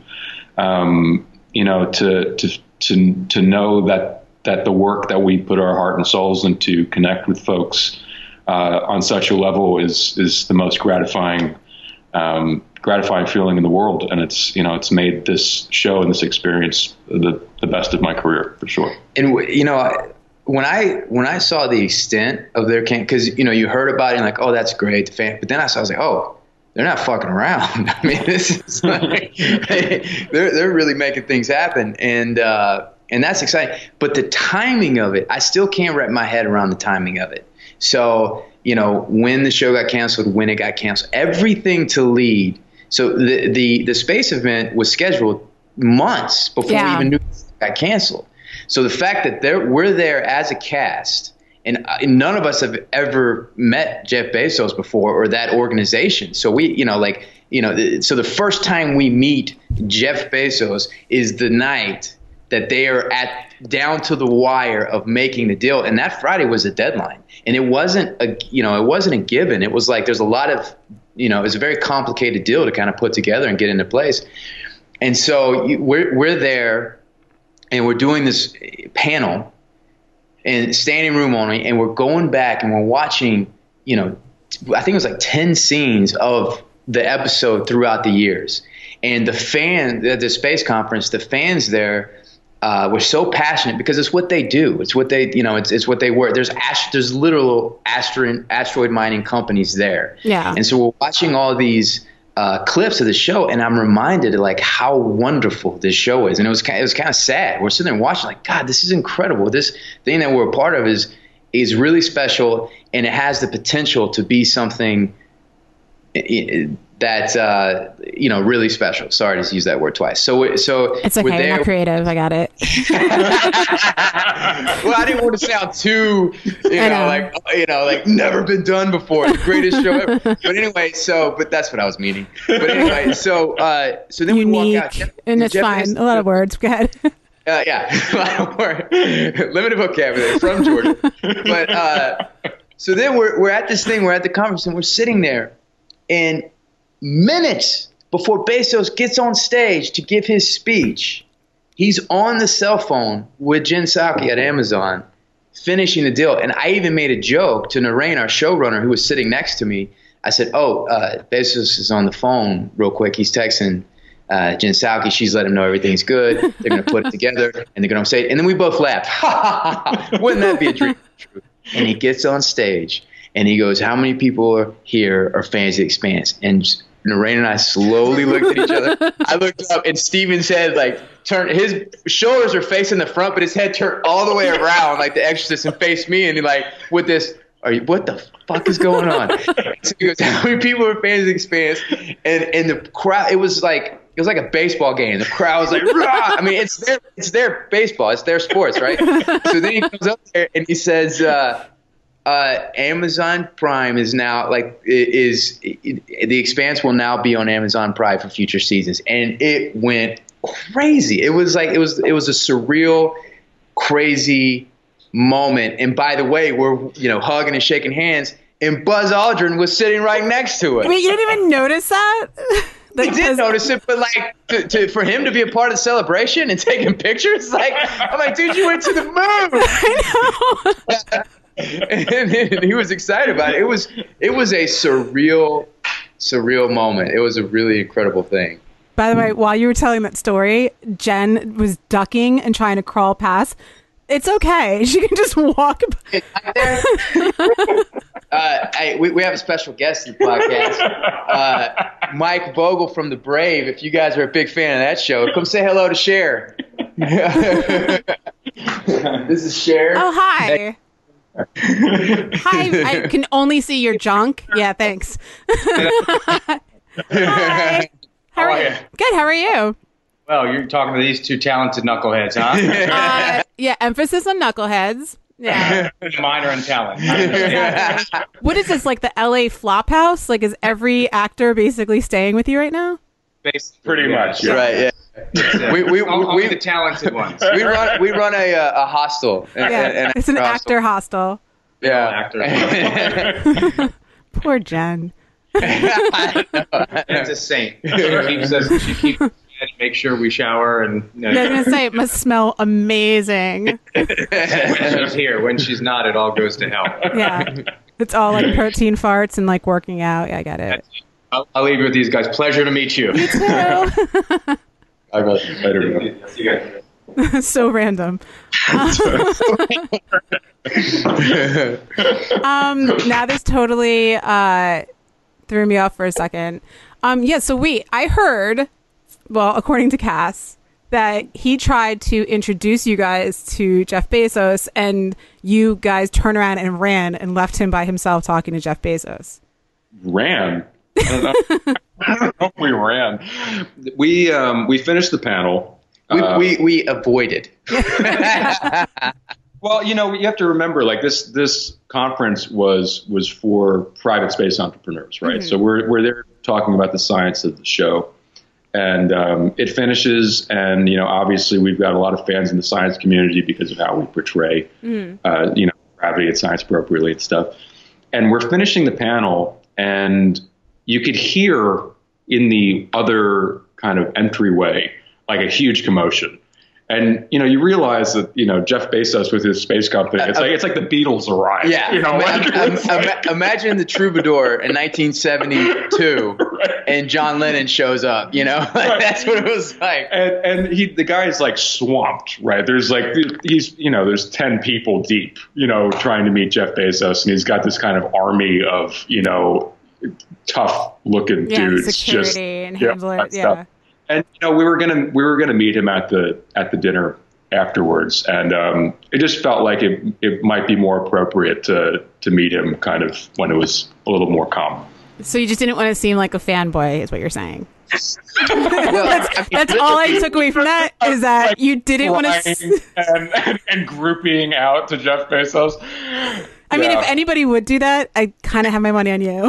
um, you know, to to to to know that that the work that we put our heart and souls into connect with folks uh, on such a level is is the most gratifying um, gratifying feeling in the world, and it's you know it's made this show and this experience the the best of my career for sure. And you know. I, When I when I saw the extent of their camp, because you know you heard about it and like, oh, that's great, the fan. But then I saw, I was like, oh, they're not fucking around. I mean, this is like, they're they're really making things happen, and uh, and that's exciting. But the timing of it, I still can't wrap my head around the timing of it. So you know, when the show got canceled, when it got canceled, everything to lead. So the the the space event was scheduled months before yeah. we even knew it got canceled. So the fact that they're, we're there as a cast, and none of us have ever met Jeff Bezos before or that organization. So we, you know, like, you know, so the first time we meet Jeff Bezos is the night that they are at down to the wire of making the deal. And that Friday was a deadline. And it wasn't a, you know, it wasn't a given. It was like, there's a lot of, you know, it's a very complicated deal to kind of put together and get into place. And so we're, we're there. And we're doing this panel and standing room only, and we're going back and we're watching, you know, I think it was like ten scenes of the episode throughout the years. And the fan, at the space conference, the fans there uh, were so passionate because it's what they do. It's what they, you know, it's it's what they work. There's ast- there's literal asteroid asteroid mining companies there. Yeah. And so we're watching all these uh, clips of the show, and I'm reminded of like how wonderful this show is. And it was kind, it was kind of sad. We're sitting there watching, like, God, this is incredible. This thing that we're a part of is is really special, and it has the potential to be something that uh, you know, really special. Sorry to use that word twice. So, so it's okay. You're not creative. I got it. Well, I didn't want to sound too, you know, know, like you know, like never been done before, the greatest show ever. But anyway, so but that's what I was meaning. But anyway, so uh, so then Unique, we walk out, Jeff, and it's Jeff fine. has, A lot of words. Go ahead. Uh, yeah, a lot of words. Limited vocabulary from Jordan. But uh, so then we're we're at this thing. We're at the conference, and we're sitting there. And minutes before Bezos gets on stage to give his speech, he's on the cell phone with Jen Psaki at Amazon finishing the deal. And I even made a joke to Narain, our showrunner, who was sitting next to me. I said, oh, uh, Bezos is on the phone real quick. He's texting uh, Jen Psaki. She's let him know everything's good. They're going to put it together, and they're going to say it. And then we both laughed. Wouldn't that be a dream come true? And he gets on stage. And he goes, how many people are here are fans of The Expanse? And Narain and I slowly looked at each other. I looked up, and Steven's head, like, turned. His shoulders are facing the front, but his head turned all the way around, like The Exorcist, and faced me. And he, like, with this, are you, what the fuck is going on? So he goes, how many people are fans of The Expanse? And and the crowd, it was like, it was like a baseball game. The crowd was like, rah! I mean, it's their, it's their baseball. It's their sports, right? So then he comes up there, and he says, uh, Uh, Amazon Prime is now like is, is The Expanse will now be on Amazon Prime for future seasons, and it went crazy. It was like it was it was a surreal, crazy moment. And by the way, we're you know hugging and shaking hands, and Buzz Aldrin was sitting right next to us. Wait, you didn't even notice that? Like, we did notice it, but like to, to, for him to be a part of the celebration and taking pictures, like I'm like, dude, you went to the moon. I know. And he was excited about it. It was it was a surreal, surreal moment. It was a really incredible thing. By the way, while you were telling that story, Jen was ducking and trying to crawl past. It's okay. She can just walk. There. uh, I, we, we have a special guest in the podcast, uh, Mike Vogel from The Brave. If you guys are a big fan of that show, come say hello to Cher. This is Cher. Oh, hi. Hi, I can only see your junk. Yeah, thanks. Hi. How are you? Good, how are you? Well, you're talking to these two talented knuckleheads, huh? Uh, yeah, emphasis on knuckleheads. Yeah. Minor in talent. I understand. What is this, like the L A flop house? Like, is every actor basically staying with you right now? Basically, pretty much. Yeah. Right, yeah. Yeah. We we Only we the talented ones. We run we run a uh, a hostel. Yeah, and, and it's an actor hostel. Yeah, actor. Poor Jen. It's a saint. She keeps us. She keeps us fed, make sure we shower, and you know, I was gonna say it must smell amazing. when she's here. When she's not, it all goes to hell. Yeah, it's all like protein farts and like working out. Yeah, I get it. I'll, I'll leave you with these guys. Pleasure to meet you. You too. I got better. So random. um, now this totally uh, threw me off for a second. Um, yeah, so wait, I heard, well, according to Cass, that he tried to introduce you guys to Jeff Bezos, and you guys turned around and ran and left him by himself talking to Jeff Bezos. Ran? I don't know. I don't know if we ran. We um, we finished the panel. We, uh, we we avoided. Well, you know, you have to remember, like this this conference was was for private space entrepreneurs, right? Mm-hmm. So we're we're there talking about the science of the show, and um, it finishes, and you know, obviously we've got a lot of fans in the science community because of how we portray, mm-hmm. uh, you know, gravity and science appropriately and stuff. And we're finishing the panel, and you could hear in the other kind of entryway like a huge commotion. And you know, you realize that you know Jeff Bezos with his space company. It's uh, like it's like the Beatles arrived. Yeah, you know, like, um, um, imagine the Troubadour in nineteen seventy-two, right. and John Lennon shows up. You know, like, right. that's what it was like. And and he, the guy is like swamped. Right? There's like he's you know there's ten people deep. You know, trying to meet Jeff Bezos, and he's got this kind of army of you know tough looking yeah, dudes. Security just, and yeah, handler. Yeah. And you know, we were gonna we were gonna meet him at the at the dinner afterwards, and um, it just felt like it it might be more appropriate to to meet him kind of when it was a little more calm. So you just didn't want to seem like a fanboy, is what you're saying? well, that's that's all I took away from that is that like you didn't want to and, and and grouping out to Jeff Bezos. I yeah. mean, if anybody would do that, I kind of have my money on you.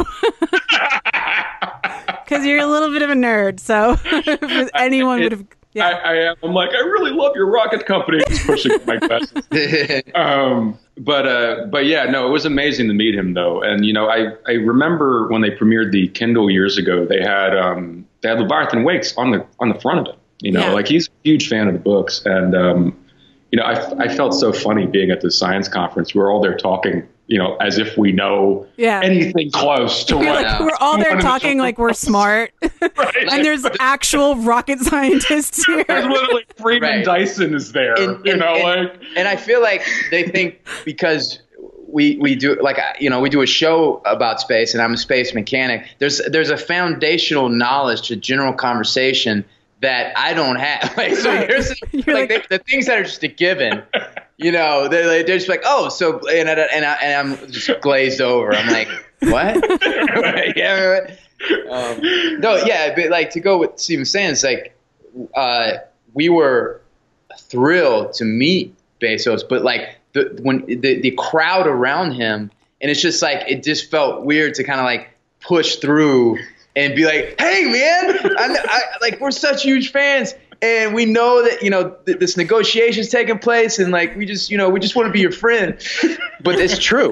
Because you're a little bit of a nerd, so if anyone would have. Yeah. I, I am. I'm like, I really love your rocket company. Just pushing my glasses. um, but uh, but yeah, no, it was amazing to meet him though, and you know, I, I remember when they premiered the Kindle years ago, they had um, they had Leviathan Wakes on the on the front of it. You know, yeah. like he's a huge fan of the books, and um, you know, I I felt so funny being at the science conference. We're all there talking. You know, as if we know yeah. anything close to You're what like, we're all there talking like we're smart, right. and there's actual rocket scientists here. There's literally Freeman right. Dyson is there, and, you and, know, and, like. And I feel like they think because we we do like you know we do a show about space, and I'm a space mechanic. There's there's a foundational knowledge to general conversation that I don't have. Like, so there's like, like the, the things that are just a given. You know, they're, they're just like, oh, so, and, I, and, I, and I'm just glazed over. I'm like, what? yeah. Um, no, yeah, but like to go with what Steve was saying, it's like uh, we were thrilled to meet Bezos, but like the when the, the crowd around him, and it's just like it just felt weird to kind of like push through and be like, hey, man, I, I, like we're such huge fans. And we know that, you know, th- this negotiation is taking place and like we just, you know, we just want to be your friend. But it's true.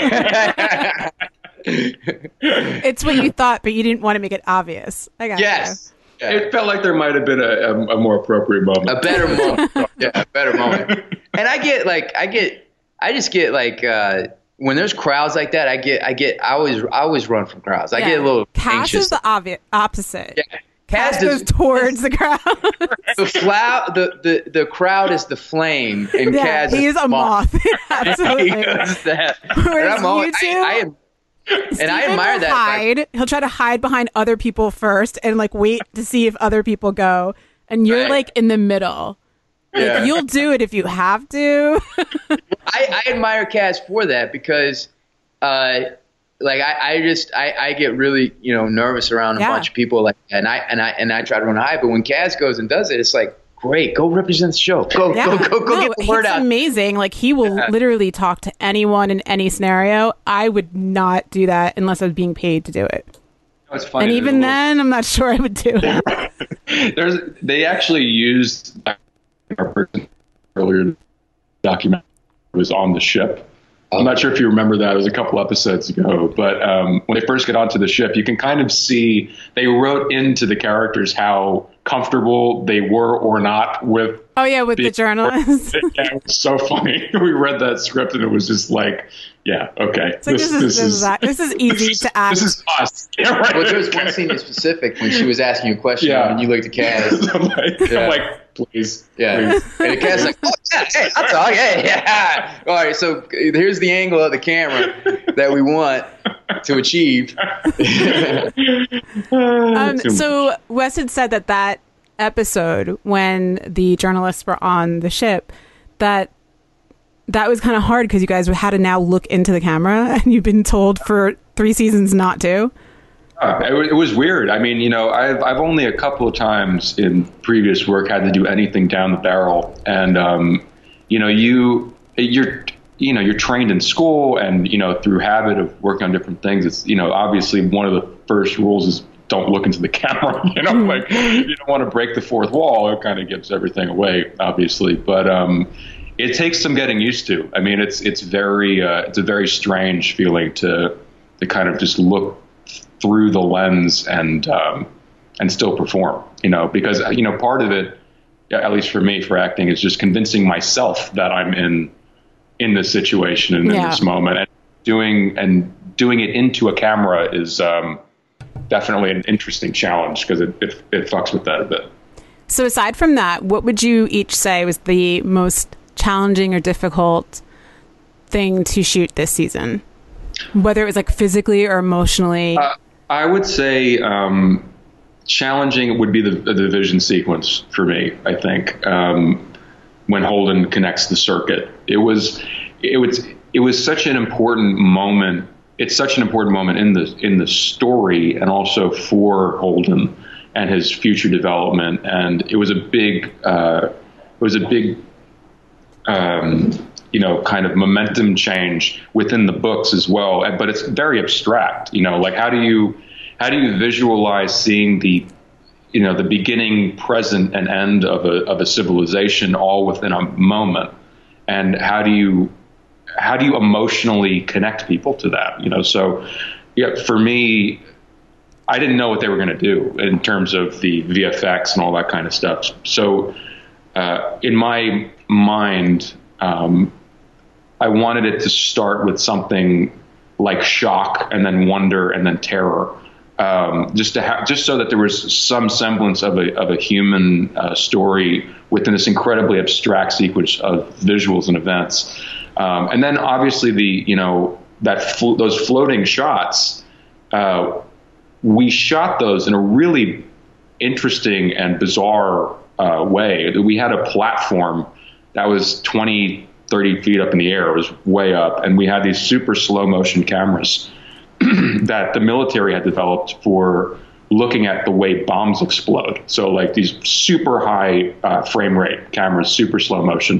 It's what you thought, but you didn't want to make it obvious. I got yes. you. Yeah. It felt like there might have been a, a, a more appropriate moment. A better moment. Yeah, a better moment. And I get like, I get, I just get like, uh, when there's crowds like that, I get, I get, I always, I always run from crowds. I yeah. get a little Cass anxious. is the obvi- opposite. Yeah. Cass goes towards the crowd. The, fla- the the the crowd is the flame, and yeah, Kaz he is is a moth. Absolutely. He goes that. Whereas I'm always, you two, I, I am, and Steven I admire will that. Hide. Like, He'll try to hide behind other people first, and like wait to see if other people go, and you're right. like in the middle. Like, yeah. You'll do it if you have to. I, I admire Kaz for that because, uh, like I, I just I, I get really you know nervous around a yeah. bunch of people like and I and I and I try to run high, but when Kaz goes and does it, it's like great, go represent the show, go yeah. go go go no, get the word it's out. Amazing, like he will yeah. literally talk to anyone in any scenario. I would not do that unless I was being paid to do it. It's funny. And even little, then, I'm not sure I would do it. There's they actually used our person earlier document was on the ship. I'm not sure if you remember that. It was a couple episodes ago. But um, when they first get onto the ship, you can kind of see they wrote into the characters how comfortable they were or not with. Oh, yeah, with the journalists. Yeah, it was so funny. We read that script and it was just like, yeah, okay. It's like, this, this, is, this, is, is, this is easy this to is, ask. This is us. Yeah, right. Well, there was one scene in specific when she was asking you a question yeah. and you looked at Kaz. I'm like, yeah. I'm like please. Yeah. Please. And the Kaz's like, oh, yeah, hey, I'll talk. Yeah, yeah. All right, so here's the angle of the camera that we want to achieve. um, so Wes had said that that episode when the journalists were on the ship, that that was kind of hard because you guys had to now look into the camera and you've been told for three seasons not to. Uh, it, it was weird. I mean, you know, I've I've only a couple of times in previous work had to do anything down the barrel, and um, you know, you you're you know you're trained in school, and you know through habit of working on different things. It's you know obviously one of the first rules is don't look into the camera. You know, like you don't want to break the fourth wall. It kind of gives everything away, obviously, but um, it takes some getting used to. I mean, it's it's very uh, it's a very strange feeling to to kind of just look through the lens and um, and still perform, you know, because, you know, part of it, at least for me, for acting, is just convincing myself that I'm in in this situation and in Yeah. this moment, and doing and doing it into a camera is um, definitely an interesting challenge because it, it it fucks with that a bit. So aside from that, what would you each say was the most challenging or difficult thing to shoot this season? Whether it was like physically or emotionally? Uh, I would say um, challenging would be the, the vision sequence for me, I think. Um, when Holden connects the circuit, it was, it was, it was such an important moment. It's such an important moment in the, in the story and also for Holden and his future development. And it was a big, uh, it was a big, um, you know, kind of momentum change within the books as well. But it's very abstract, you know, like how do you, how do you visualize seeing the, you know, the beginning, present, and end of a, of a civilization all within a moment? And how do you, how do you emotionally connect people to that? You know, so yeah, for me, I didn't know what they were going to do in terms of the V F X and all that kind of stuff. So uh, in my mind, um, I wanted it to start with something like shock and then wonder and then terror, um, just to have, just so that there was some semblance of a of a human uh, story within this incredibly abstract sequence of visuals and events. Um, and then obviously the you know that flo- those floating shots. Uh, We shot those in a really interesting and bizarre uh, way. We had a platform that was twenty, thirty feet up in the air. It was way up. And we had these super slow motion cameras that the military had developed for looking at the way bombs explode. So like these super high uh, frame rate cameras, super slow motion.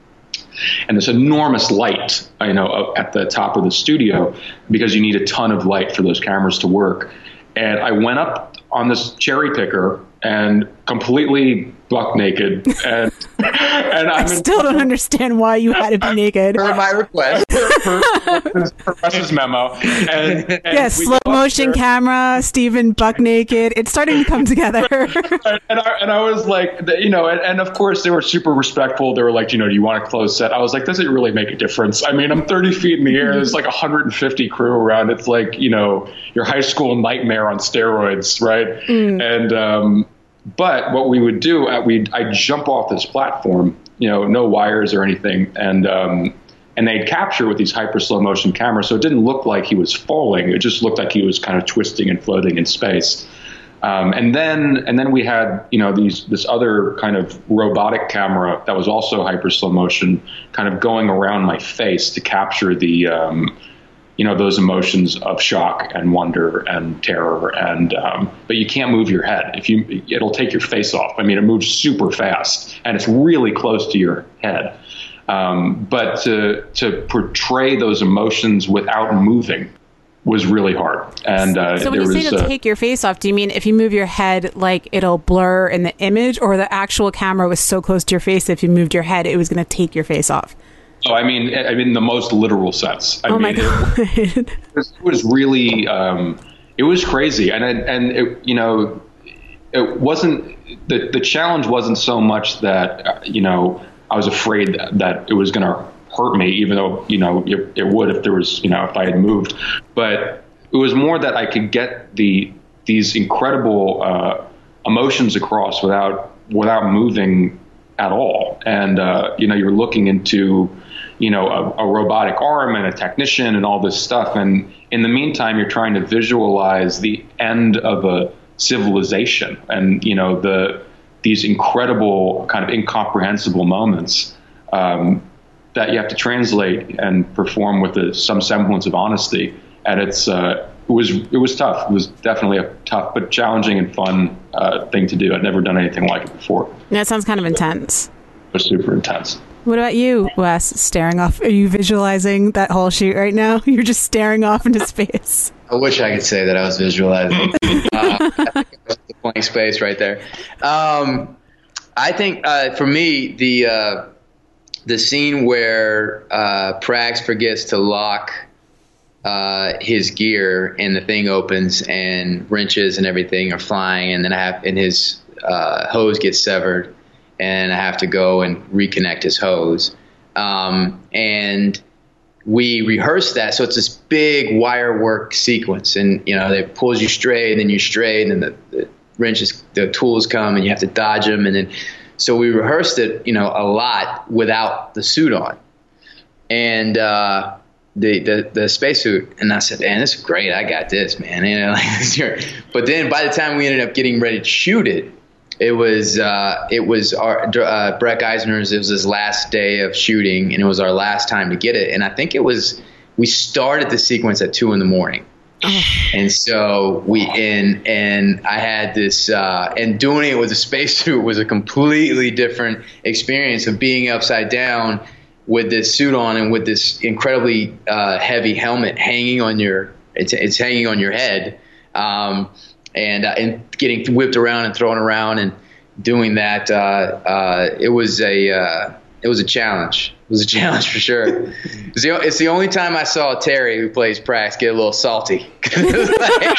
And this enormous light, you know, at the top of the studio, because you need a ton of light for those cameras to work. And I went up on this cherry picker and completely buck naked. And, and I I'm still don't understand why you had to be naked. Per my request. per, per, per Russ's memo. And, and Yes, we slow go up motion there. camera, Stephen buck naked. It's starting to come together. And I, and I was like, you know, and, and of course they were super respectful. They were like, you know, do you want a closed set? I was like, does it really make a difference? I mean, I'm thirty feet in the air. There's like one hundred fifty crew around. It's like, you know, your high school nightmare on steroids, right? Mm. And, um, but what we would do, we'd, I'd jump off this platform, you know, no wires or anything. And, um, and they'd capture with these hyper slow motion cameras. So it didn't look like he was falling. It just looked like he was kind of twisting and floating in space. Um, and then, and then we had, you know, these, this other kind of robotic camera that was also hyper slow motion kind of going around my face to capture the, um, you know, those emotions of shock and wonder and terror. And, um, but you can't move your head. If you, it'll take your face off. I mean, it moves super fast and it's really close to your head. Um, but to, to portray those emotions without moving was really hard. And, uh, so when there you say was, to uh, take your face off, do you mean if you move your head, like it'll blur in the image, or the actual camera was so close to your face, if you moved your head, it was going to take your face off? Oh, I mean, I mean the most literal sense. I oh mean, my God. It, it, was, it was really, um, it was crazy. And, it, and it, you know, it wasn't, the, the challenge wasn't so much that, uh, you know, I was afraid that, that it was going to hurt me, even though, you know, it, it would if there was, you know, if I had moved. But it was more that I could get the, these incredible uh, emotions across without, without moving at all. And, uh, you know, you're looking into, you know, a, a robotic arm and a technician and all this stuff. And in the meantime, you're trying to visualize the end of a civilization and, you know, the, these incredible kind of incomprehensible moments um, that you have to translate and perform with a, some semblance of honesty. And it's, uh, it was, it was tough. It was definitely a tough, but challenging and fun uh, thing to do. I'd never done anything like it before. That sounds kind of intense. It was super intense. What about you, Wes? Staring off. Are you visualizing that whole shoot right now? You're just staring off into space. I wish I could say that I was visualizing. uh, I think it was the blank space right there. Um, I think uh, for me, the uh, the scene where uh, Prax forgets to lock uh, his gear and the thing opens and wrenches and everything are flying, and then I have and his uh, hose gets severed, and I have to go and reconnect his hose. Um, and we rehearsed that. So it's this big wire work sequence, and, you know, it pulls you straight, and then you straight, and then the, the wrenches, the tools come, and you have to dodge them. And then, so we rehearsed it, you know, a lot without the suit on. And, uh, the, the, the spacesuit. And I said, man, this is great. I got this, man. You know, like, but then by the time we ended up getting ready to shoot it, it was, uh, it was our, uh, Breck Eisner's, it was his last day of shooting, and it was our last time to get it. And I think it was, we started the sequence at two in the morning. And so we, and, and I had this, uh, and doing it with a spacesuit was a completely different experience of being upside down with this suit on and with this incredibly uh, heavy helmet hanging on your, it's, it's hanging on your head, um, and uh, and getting whipped around and thrown around and doing that. Uh, uh, it was a uh, it was a challenge. It was a challenge for sure. It's the, it's the only time I saw Terry, who plays Prax, get a little salty, because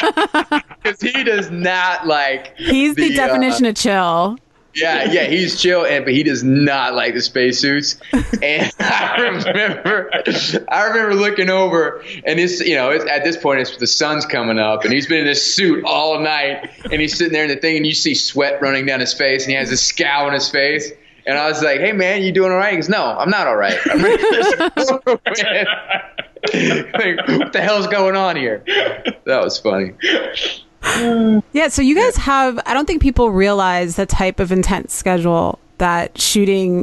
like, he does not like. He's the, the definition uh, of chill. Yeah, yeah, he's chill, and but he does not like the spacesuits. And I remember, I remember looking over, and it's, you know, it's, at this point, it's the sun's coming up, and he's been in this suit all night, and he's sitting there in the thing, and you see sweat running down his face, and he has a scowl on his face. And I was like, "Hey, man, you doing all right?" He goes, "No, I'm not all right. I'm ready for this to go, man." Like, what the hell's going on here? That was funny. Yeah, so you guys have, I don't think people realize the type of intense schedule that shooting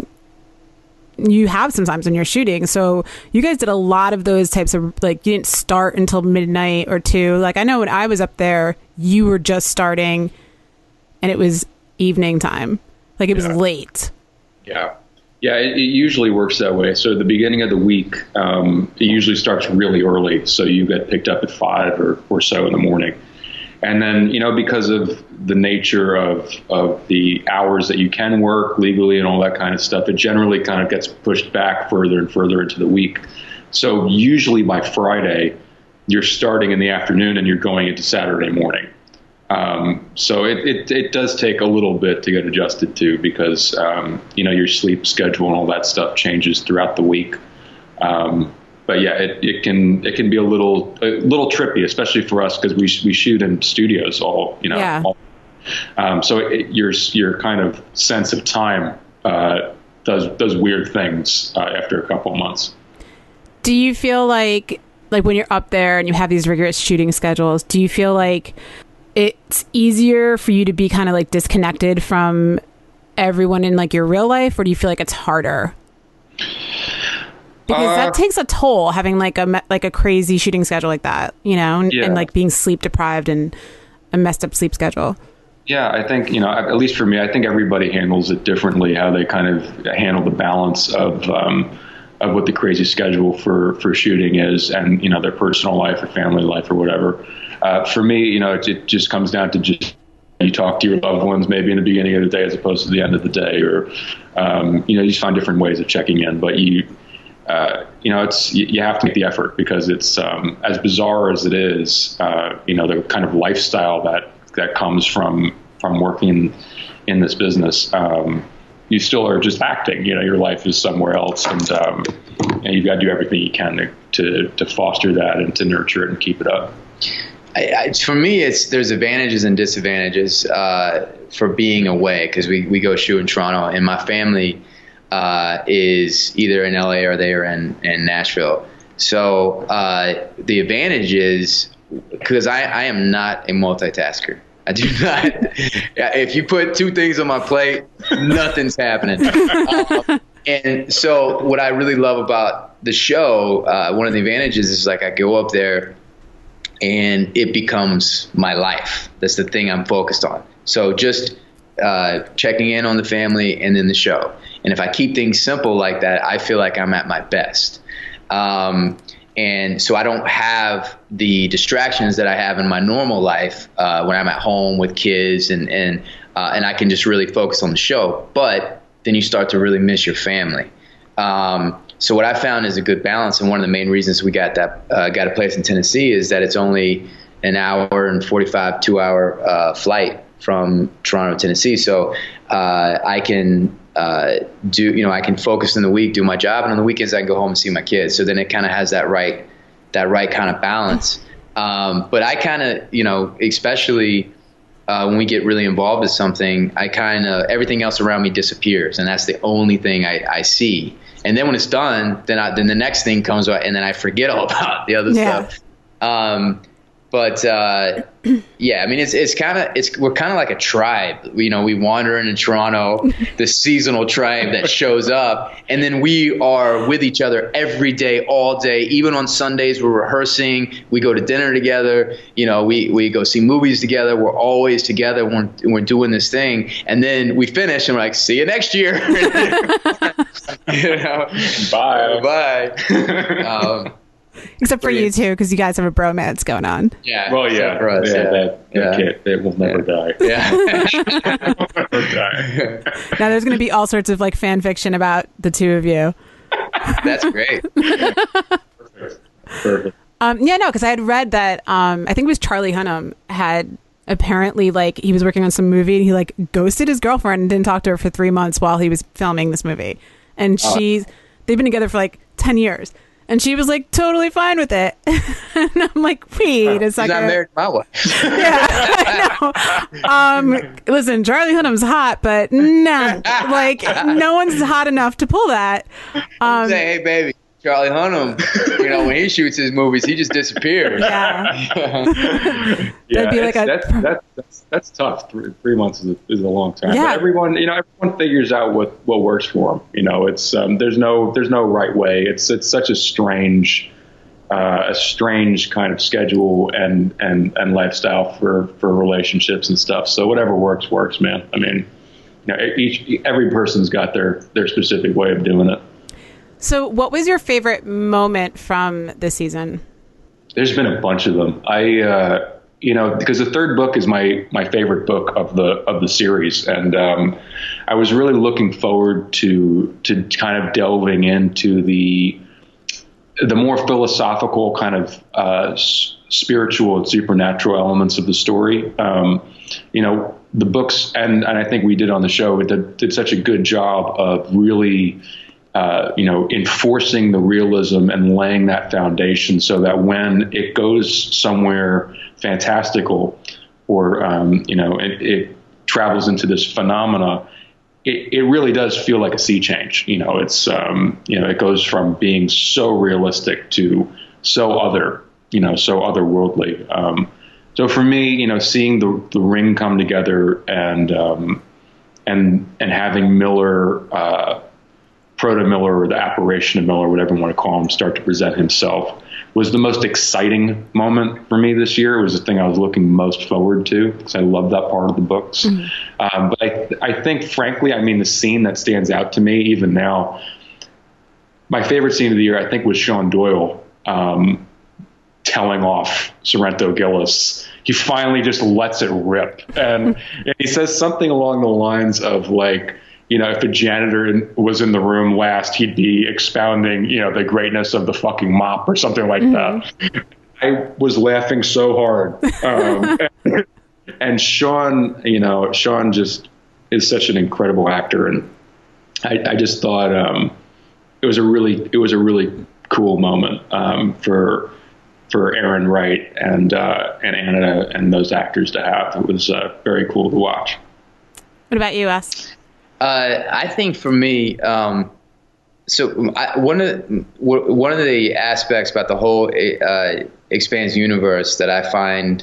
you have sometimes when you're shooting. So you guys did a lot of those types of, like, you didn't start until midnight or two. Like, I know when I was up there, you were just starting and it was evening time. Like, it was yeah. late. Yeah. Yeah, it, it usually works that way. So the beginning of the week, um, it usually starts really early. So you get picked up at five or, or so in the morning. And then, you know, because of the nature of, of the hours that you can work legally and all that kind of stuff, it generally kind of gets pushed back further and further into the week. So usually by Friday, you're starting in the afternoon and you're going into Saturday morning. Um, so it, it, it does take a little bit to get adjusted to, because, um, you know, your sleep schedule and all that stuff changes throughout the week. Um, But yeah, it, it can it can be a little a little trippy, especially for us, because we we shoot in studios all you know. Yeah. All, um, so it, your your kind of sense of time uh, does does weird things uh, after a couple of months. Do you feel like like when you're up there and you have these rigorous shooting schedules, do you feel like it's easier for you to be kind of like disconnected from everyone in like your real life, or do you feel like it's harder? Because uh, that takes a toll, having like a like a crazy shooting schedule like that, you know, and, yeah. and like being sleep deprived and a messed up sleep schedule. Yeah, I think, you know, at least for me, I think everybody handles it differently, how they kind of handle the balance of um, of what the crazy schedule for, for shooting is, and, you know, their personal life or family life or whatever. Uh, for me, you know, it, it just comes down to just you talk to your loved ones maybe in the beginning of the day as opposed to the end of the day, or, um, you know, you just find different ways of checking in. But you, uh, you know, it's you, you have to make the effort, because it's um, as bizarre as it is, uh, you know, the kind of lifestyle that that comes from from working in this business. Um, you still are just acting, you know, your life is somewhere else, and, um, and you've got to do everything you can to, to, to foster that and to nurture it and keep it up. I, I, for me, it's there's advantages and disadvantages uh, for being away, because we, we go shoot in Toronto, and my family uh, is either in L A or they are in, in Nashville. So uh, the advantage is, because I, I am not a multitasker. I do not. If you put two things on my plate, nothing's happening. Um, and so what I really love about the show, uh, one of the advantages is, like, I go up there and it becomes my life. That's the thing I'm focused on. So just uh, checking in on the family and then the show. And if I keep things simple like that, I feel like I'm at my best. Um, And so I don't have the distractions that I have in my normal life uh, when I'm at home with kids, and and uh, and I can just really focus on the show. But then you start to really miss your family. Um, so what I found is a good balance, and one of the main reasons we got that uh, got a place in Tennessee is that it's only an hour and forty-five, two hour uh, flight from Toronto, Tennessee. So uh, I can uh, do, you know, I can focus in the week, do my job, and on the weekends I can go home and see my kids. So then it kind of has that right, that right kind of balance. Um, but I kind of, you know, especially uh, when we get really involved with something, I kind of, everything else around me disappears, and that's the only thing I, I see. And then when it's done, then I, then the next thing comes out, and then I forget all about the other Yeah. stuff. Um, But uh, yeah, I mean, it's it's kind of it's we're kind of like a tribe. You know, we wander in Toronto, the seasonal tribe that shows up, and then we are with each other every day, all day. Even on Sundays, we're rehearsing. We go to dinner together. You know, we, we go see movies together. We're always together when we're doing this thing, and then we finish and we're like, "See you next year." You know, Bye. bye. um, Except for you two, because you guys have a bromance going on. Yeah. Well, yeah, except for us, yeah, yeah. that, Yeah. that kid, they will never die. Yeah. Never die. Now there's going to be all sorts of like fan fiction about the two of you. That's great. Perfect. Perfect. Um, yeah, no, because I had read that um, I think it was Charlie Hunnam had apparently like he was working on some movie and he like ghosted his girlfriend and didn't talk to her for three months while he was filming this movie, and she's they've been together for like ten years. And she was like totally fine with it. And I'm like, wait a He's second. not married to my wife. Yeah, I know. Um, listen, Charlie Hunnam's hot, but nah, like no one's hot enough to pull that. Um, Say, hey, baby, Charlie Hunnam, you know, when he shoots his movies, he just disappears. yeah. Yeah, That'd be like it's- a- that's, that's that's that's tough. Three, three months is a, is a long time. Yeah. But everyone, you know, everyone figures out what, what works for them. You know, it's um, there's no there's no right way. It's it's such a strange uh, a strange kind of schedule and and and lifestyle for for relationships and stuff. So whatever works works, man. I mean, you know, each every person's got their their specific way of doing it. So, what was your favorite moment from this season? There's been a bunch of them. I, uh, you know, because the third book is my my favorite book of the of the series, and um, I was really looking forward to to kind of delving into the the more philosophical kind of uh, s- spiritual and supernatural elements of the story. Um, you know, the books, and and I think we did on the show did, did such a good job of really. Uh, you know, enforcing the realism and laying that foundation so that when it goes somewhere fantastical or, um, you know, it, it travels into this phenomena, it, it really does feel like a sea change. You know, it's, um, you know, it goes from being so realistic to so other, you know, so otherworldly. Um, so for me, you know, seeing the, the ring come together and, um, and, and having Miller, uh, Proto-Miller or the apparition of Miller, whatever you want to call him, start to present himself was the most exciting moment for me this year. It was the thing I was looking most forward to because I love that part of the books. Mm-hmm. Um, but I, I think, frankly, I mean, the scene that stands out to me even now, my favorite scene of the year, I think, was Sean Doyle um, telling off Sorrento Gillis. He finally just lets it rip. And, and he says something along the lines of like, you know, if a janitor was in the room last, he'd be expounding, you know, the greatness of the fucking mop or something like mm-hmm. that. I was laughing so hard. Um, and, and Sean, you know, Sean just is such an incredible actor. And I, I just thought um, it was a really, it was a really cool moment um, for, for Aaron Wright and, uh, and Anna and those actors to have. It was uh, very cool to watch. What about you, Wes? Uh, I think for me, um, so I, one of the, one of the aspects about the whole uh, Expanse universe that I find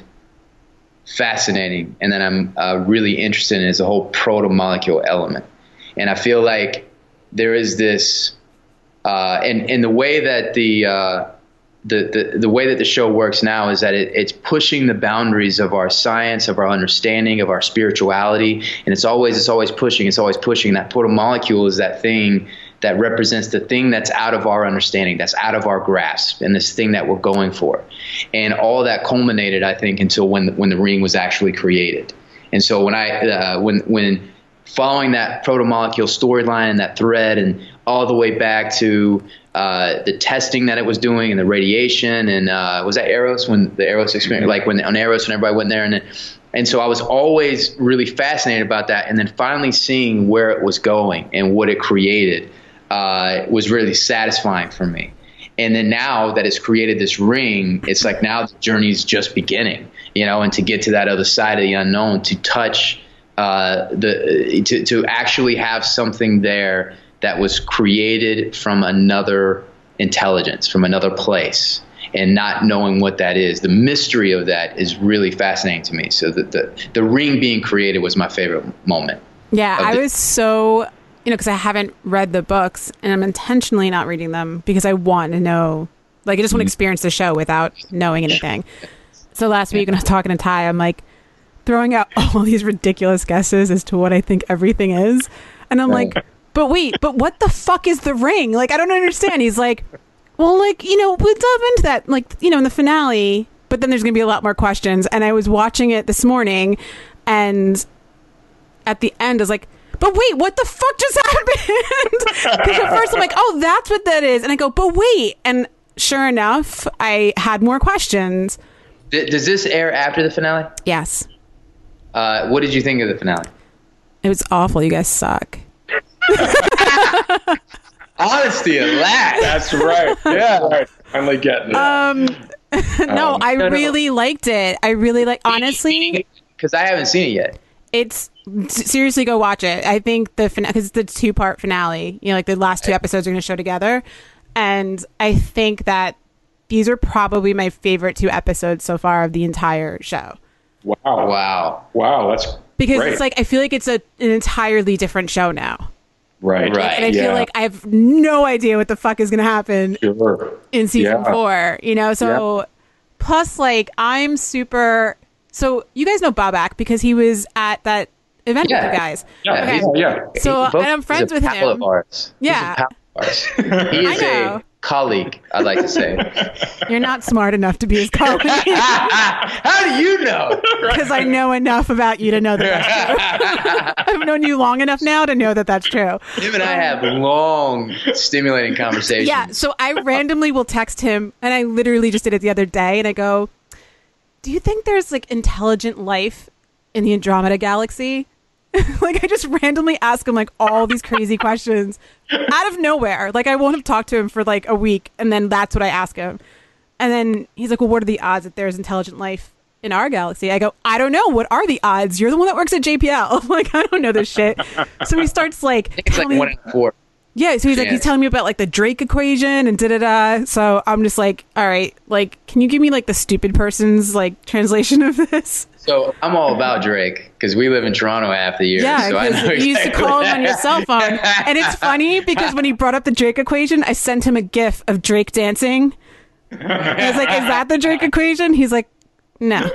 fascinating and that I'm uh, really interested in is the whole proto-molecule element. And I feel like there is this, uh, and, and the way that the, uh, the, the, the way that the show works now is that it, it's pushing the boundaries of our science, of our understanding, of our spirituality. And it's always, it's always pushing, it's always pushing. That proto-molecule is that thing that represents the thing that's out of our understanding, that's out of our grasp, and this thing that we're going for. And all that culminated, I think, until when, when the ring was actually created. And so when I, uh, when, when following that proto-molecule storyline and that thread and all the way back to uh, the testing that it was doing and the radiation and uh, was that Eros when the Eros experience, like when on Eros when everybody went there and then And so I was always really fascinated about that. And then finally seeing where it was going and what it created uh, was really satisfying for me. And then now that it's created this ring, it's like now the journey's just beginning, you know, and to get to that other side of the unknown, to touch uh, the to, to actually have something there that was created from another intelligence, from another place, and not knowing what that is. The mystery of that is really fascinating to me. So the the, the ring being created was my favorite moment. Yeah, I the- was so, you know, because I haven't read the books, and I'm intentionally not reading them because I want to know, like, I just want to experience the show without knowing anything. So last week when I was talking to Ty, I'm like throwing out all these ridiculous guesses as to what I think everything is. And I'm like, but wait, but what the fuck is the ring? Like, I don't understand. He's like, well, like, you know, we'll delve into that, like, you know, in the finale, but then there's going to be a lot more questions. And I was watching it this morning, and at the end, I was like, but wait, what the fuck just happened? Because at first I'm like, oh, that's what that is. And I go, but wait. And sure enough, I had more questions. D- does this air after the finale? Yes. Uh, what did you think of the finale? It was awful. You guys suck. Honesty at last. That's right. Yeah. Right. Finally getting it. Um, no, Um, I no, no. really liked it. I really like, honestly, Because I haven't seen it yet. it's seriously go watch it. I think the finale, because it's the two part finale, you know, like the last two episodes are going to show together. And I think that these are probably my favorite two episodes so far of the entire show. Wow. Wow. Wow. That's Because great. it's like, I feel like it's a, an entirely different show now. right. Right. And I Yeah. feel like I have no idea what the fuck is going to happen Sure. in season Yeah. four, you know? So plus, like, I'm super, so you guys know Bobak because he was at that event with Yeah. you guys. Yeah. Okay. Yeah. yeah. So, Both- and I'm friends he's a with pal him. Of ours. Yeah. He's a pal of ours. He is I know. a colleague, I'd like to say. You're not smart enough to be his colleague How do you know? because I know enough about you to know that that's true. I've known you long enough now to know that that's true. Him and I have long, stimulating conversations. Yeah, so I randomly will text him, and I literally just did it the other day, and I go, do you think there's, like, intelligent life in the Andromeda Galaxy? Like, I just randomly ask him, like, all these crazy questions out of nowhere. Like, I won't have talked to him for, like, a week, and then that's what I ask him. And then he's like, well, what are the odds that there's intelligent life in our galaxy? I go, I don't know. What are the odds? You're the one that works at J P L. Like, I don't know this shit. So he starts, like, I think it's like telling one me- in four. yeah, so he's like, chance. he's telling me about, like, the Drake equation and da-da-da. So I'm just like, all right, like, can you give me, like, the stupid person's, like, translation of this? So I'm all about Drake because we live in Toronto half the year. Yeah, so I because know you used to exactly call what him on your that- cell phone. And it's funny because when he brought up the Drake equation, I sent him a gif of Drake dancing. And I was like, is that the Drake equation? He's like, no.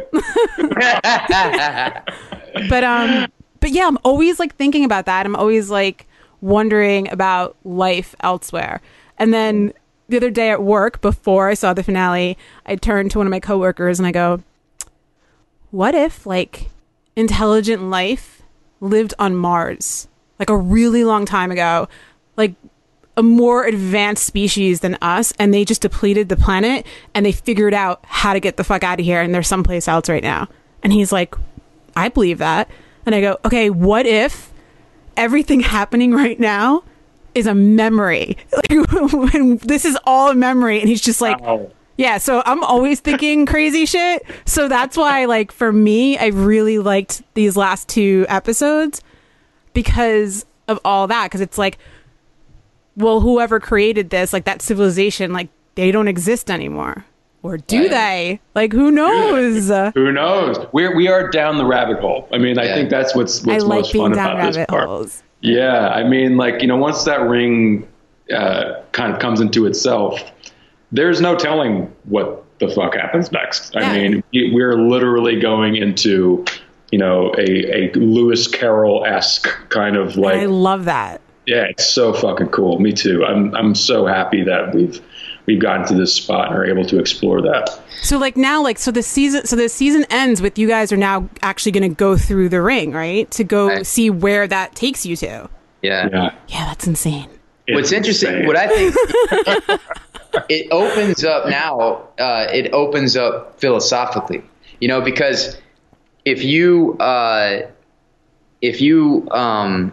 But um, but yeah, I'm always like thinking about that. I'm always like wondering about life elsewhere. And then the other day at work, before I saw the finale, I turned to one of my coworkers and I go, "What if like intelligent life lived on Mars, like a really long time ago, like a more advanced species than us, and they just depleted the planet and they figured out how to get the fuck out of here and they're someplace else right now?" And he's like, I believe that. And I go, okay, what if everything happening right now is a memory? Like, when this is all a memory. And he's just like, Wow. yeah, so I'm always thinking crazy shit. So that's why, like, for me, I really liked these last two episodes because of all that. Because it's like, well, whoever created this, like that civilization, like they don't exist anymore. Or do Right. they? Like, who knows? Who knows? We're we are down the rabbit hole. I mean, I Yeah. think that's what's I what's like most being fun down about this rabbit part. holes. Yeah, I mean, like, you know, once that ring uh, kind of comes into itself, there's no telling what the fuck happens next. I Yeah. mean, we- we're literally going into, you know, a, a Lewis Carroll-esque kind of And I like, love that. yeah, it's so fucking cool. Me too. I'm I'm so happy that we've we've gotten to this spot and are able to explore that. So like now, like so the season, so the season ends with you guys are now actually going to go through the ring, right? To go Right. see where that takes you to. Yeah. Yeah. Yeah, that's insane. What's It's interesting, insane. what I think, it opens up now, uh, it opens up philosophically, you know, because if you uh, if you um,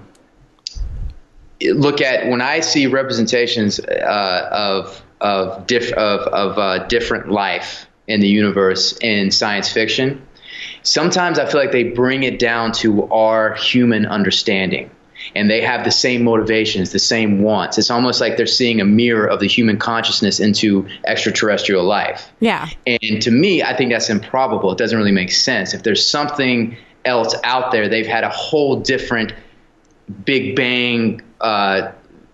look at when I see representations uh, of of diff of of uh, different life in the universe in science fiction, sometimes I feel like they bring it down to our human understanding. And they have the same motivations, the same wants. It's almost like they're seeing a mirror of the human consciousness into extraterrestrial life. Yeah. And to me, I think that's improbable. It doesn't really make sense. If there's something else out there, they've had a whole different Big Bang uh,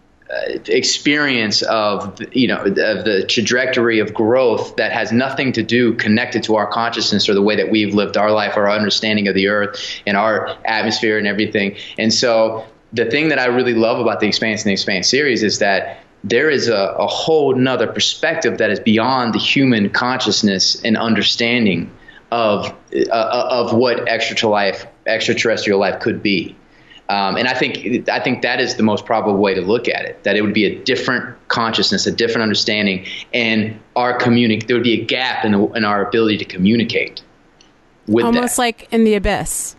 experience of, you know, of the trajectory of growth that has nothing to do connected to our consciousness or the way that we've lived our life, our understanding of the earth and our atmosphere and everything. And so the thing that I really love about the Expanse and the Expanse series is that there is a, a whole nother perspective that is beyond the human consciousness and understanding of uh, of what extra life, extraterrestrial life could be. Um, and I think I think that is the most probable way to look at it, that it would be a different consciousness, a different understanding, and our communi- there would be a gap in, the, in our ability to communicate with Almost that. like In the Abyss.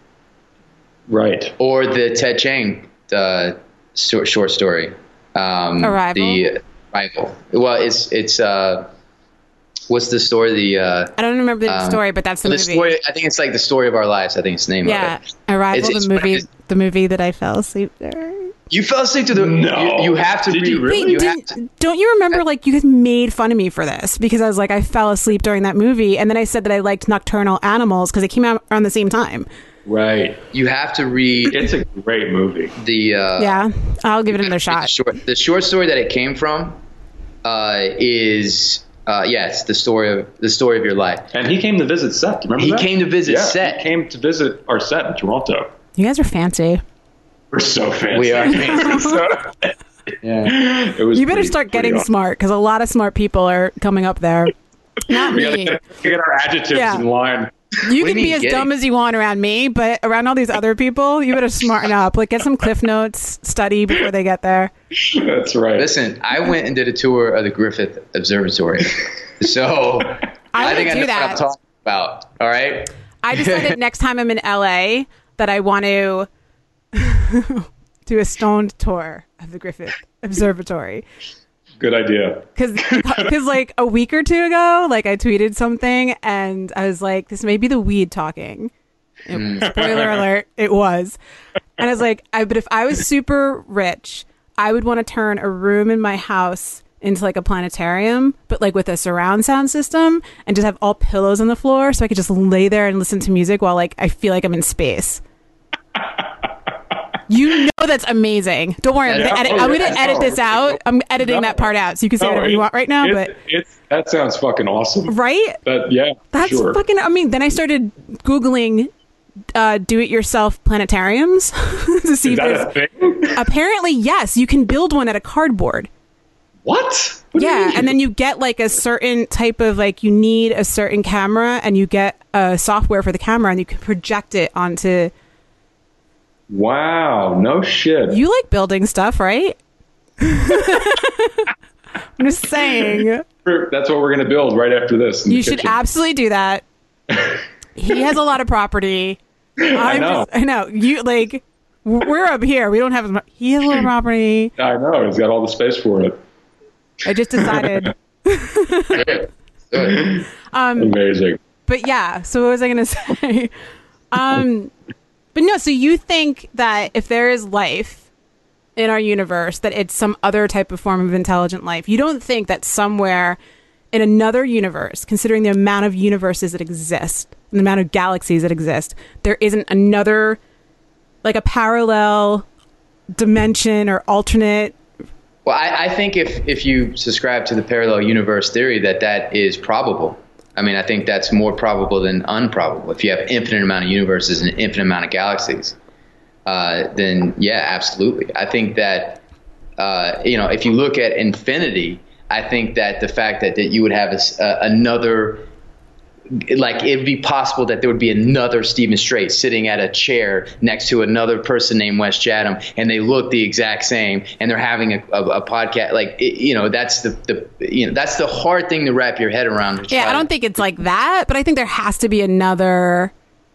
Right. Or the Ted Chiang the short, short story. Um, Arrival? The Arrival. Well, it's, it's uh, what's the story? The uh, I don't remember the um, story, but that's the, the movie. story. I think it's like The Story of Our Lives. I think it's the name Yeah. of it. Arrival, It's- it's- the movie, it's- the movie that I fell asleep there. You fell asleep to the. No. You, you have to Did read. you really? Wait, You didn't- have to, don't you remember, like, you guys made fun of me for this because I was like, I fell asleep during that movie, and then I said that I liked Nocturnal Animals because it came out around the same time. Right. you have to read It's a great movie. the. Uh, Yeah, I'll give it another The shot. short, the short story that it came from uh, is uh, yes, the story of the story of your life. And he came to visit set. Do you remember He that? came to visit yeah, set. He came to visit our set in Toronto. You guys are fancy. We're so fancy. We are Yeah. It was You better pretty- start pretty getting awesome. smart because a lot of smart people are coming up there. Not We gotta me. get, get our adjectives Yeah. in line. You What do can you be mean as getting? dumb as you want around me, but around all these other people, you better smarten up. Like, get some Cliff Notes, study before they get there. That's right. Listen, I went and did a tour of the Griffith Observatory, so I, wanna think I do know what that. I'm talking about. All right. I decided next time I'm in L A that I want to do a stoned tour of the Griffith Observatory. Good idea. Because like a week or two ago, like I tweeted something and I was like, this may be the weed talking. It- spoiler alert, it was. And I was like, I but if I was super rich, I would want to turn a room in my house into like a planetarium, but like with a surround sound system and just have all pillows on the floor so I could just lay there and listen to music while like I feel like I'm in space. You know that's amazing. Don't worry, I'm Yeah, gonna edit, oh, I'm yeah. gonna edit this out. I'm editing No. that part out so you can say No, whatever it- you want right now. it- But it's, that sounds fucking awesome. right? But yeah, That's sure. fucking. I mean, then I started googling uh, do-it-yourself planetariums to see Is if that there's. a thing? Apparently, yes, you can build one out of cardboard. What? What do you Yeah, mean? and then you get like a certain type of like you need a certain camera, and you get a software for the camera, and you can project it onto. Wow, no shit. You like building stuff, right? I'm just saying. That's what we're going to build right after this. in the You should kitchen. absolutely do that. He has a lot of property. I'm know. Just, I know. You like we're up here. We don't have as much. He has a lot of property. I know. He's got all the space for it. I just decided. Good. Good. Amazing. But yeah, so what was I going to say? Um but no, so you think that if there is life in our universe that it's some other type of form of intelligent life. You don't think that somewhere in another universe, considering the amount of universes that exist and the amount of galaxies that exist, there isn't another, like a parallel dimension or alternate. Well, I, I think if, if you subscribe to the parallel universe theory, that that is probable. I mean, I think that's more probable than unprobable. If you have infinite amount of universes and an infinite amount of galaxies, uh, then yeah, absolutely. I think that, uh, you know, if you look at infinity, I think that the fact that, that you would have a s uh, another, like it'd be possible that there would be another Stephen Strait sitting at a chair next to another person named Wes Chatham, and they look the exact same, and they're having a, a, a podcast. Like it, you know, that's the the you know that's the hard thing to wrap your head around. to Yeah, try I don't to- think it's like that, but I think there has to be another.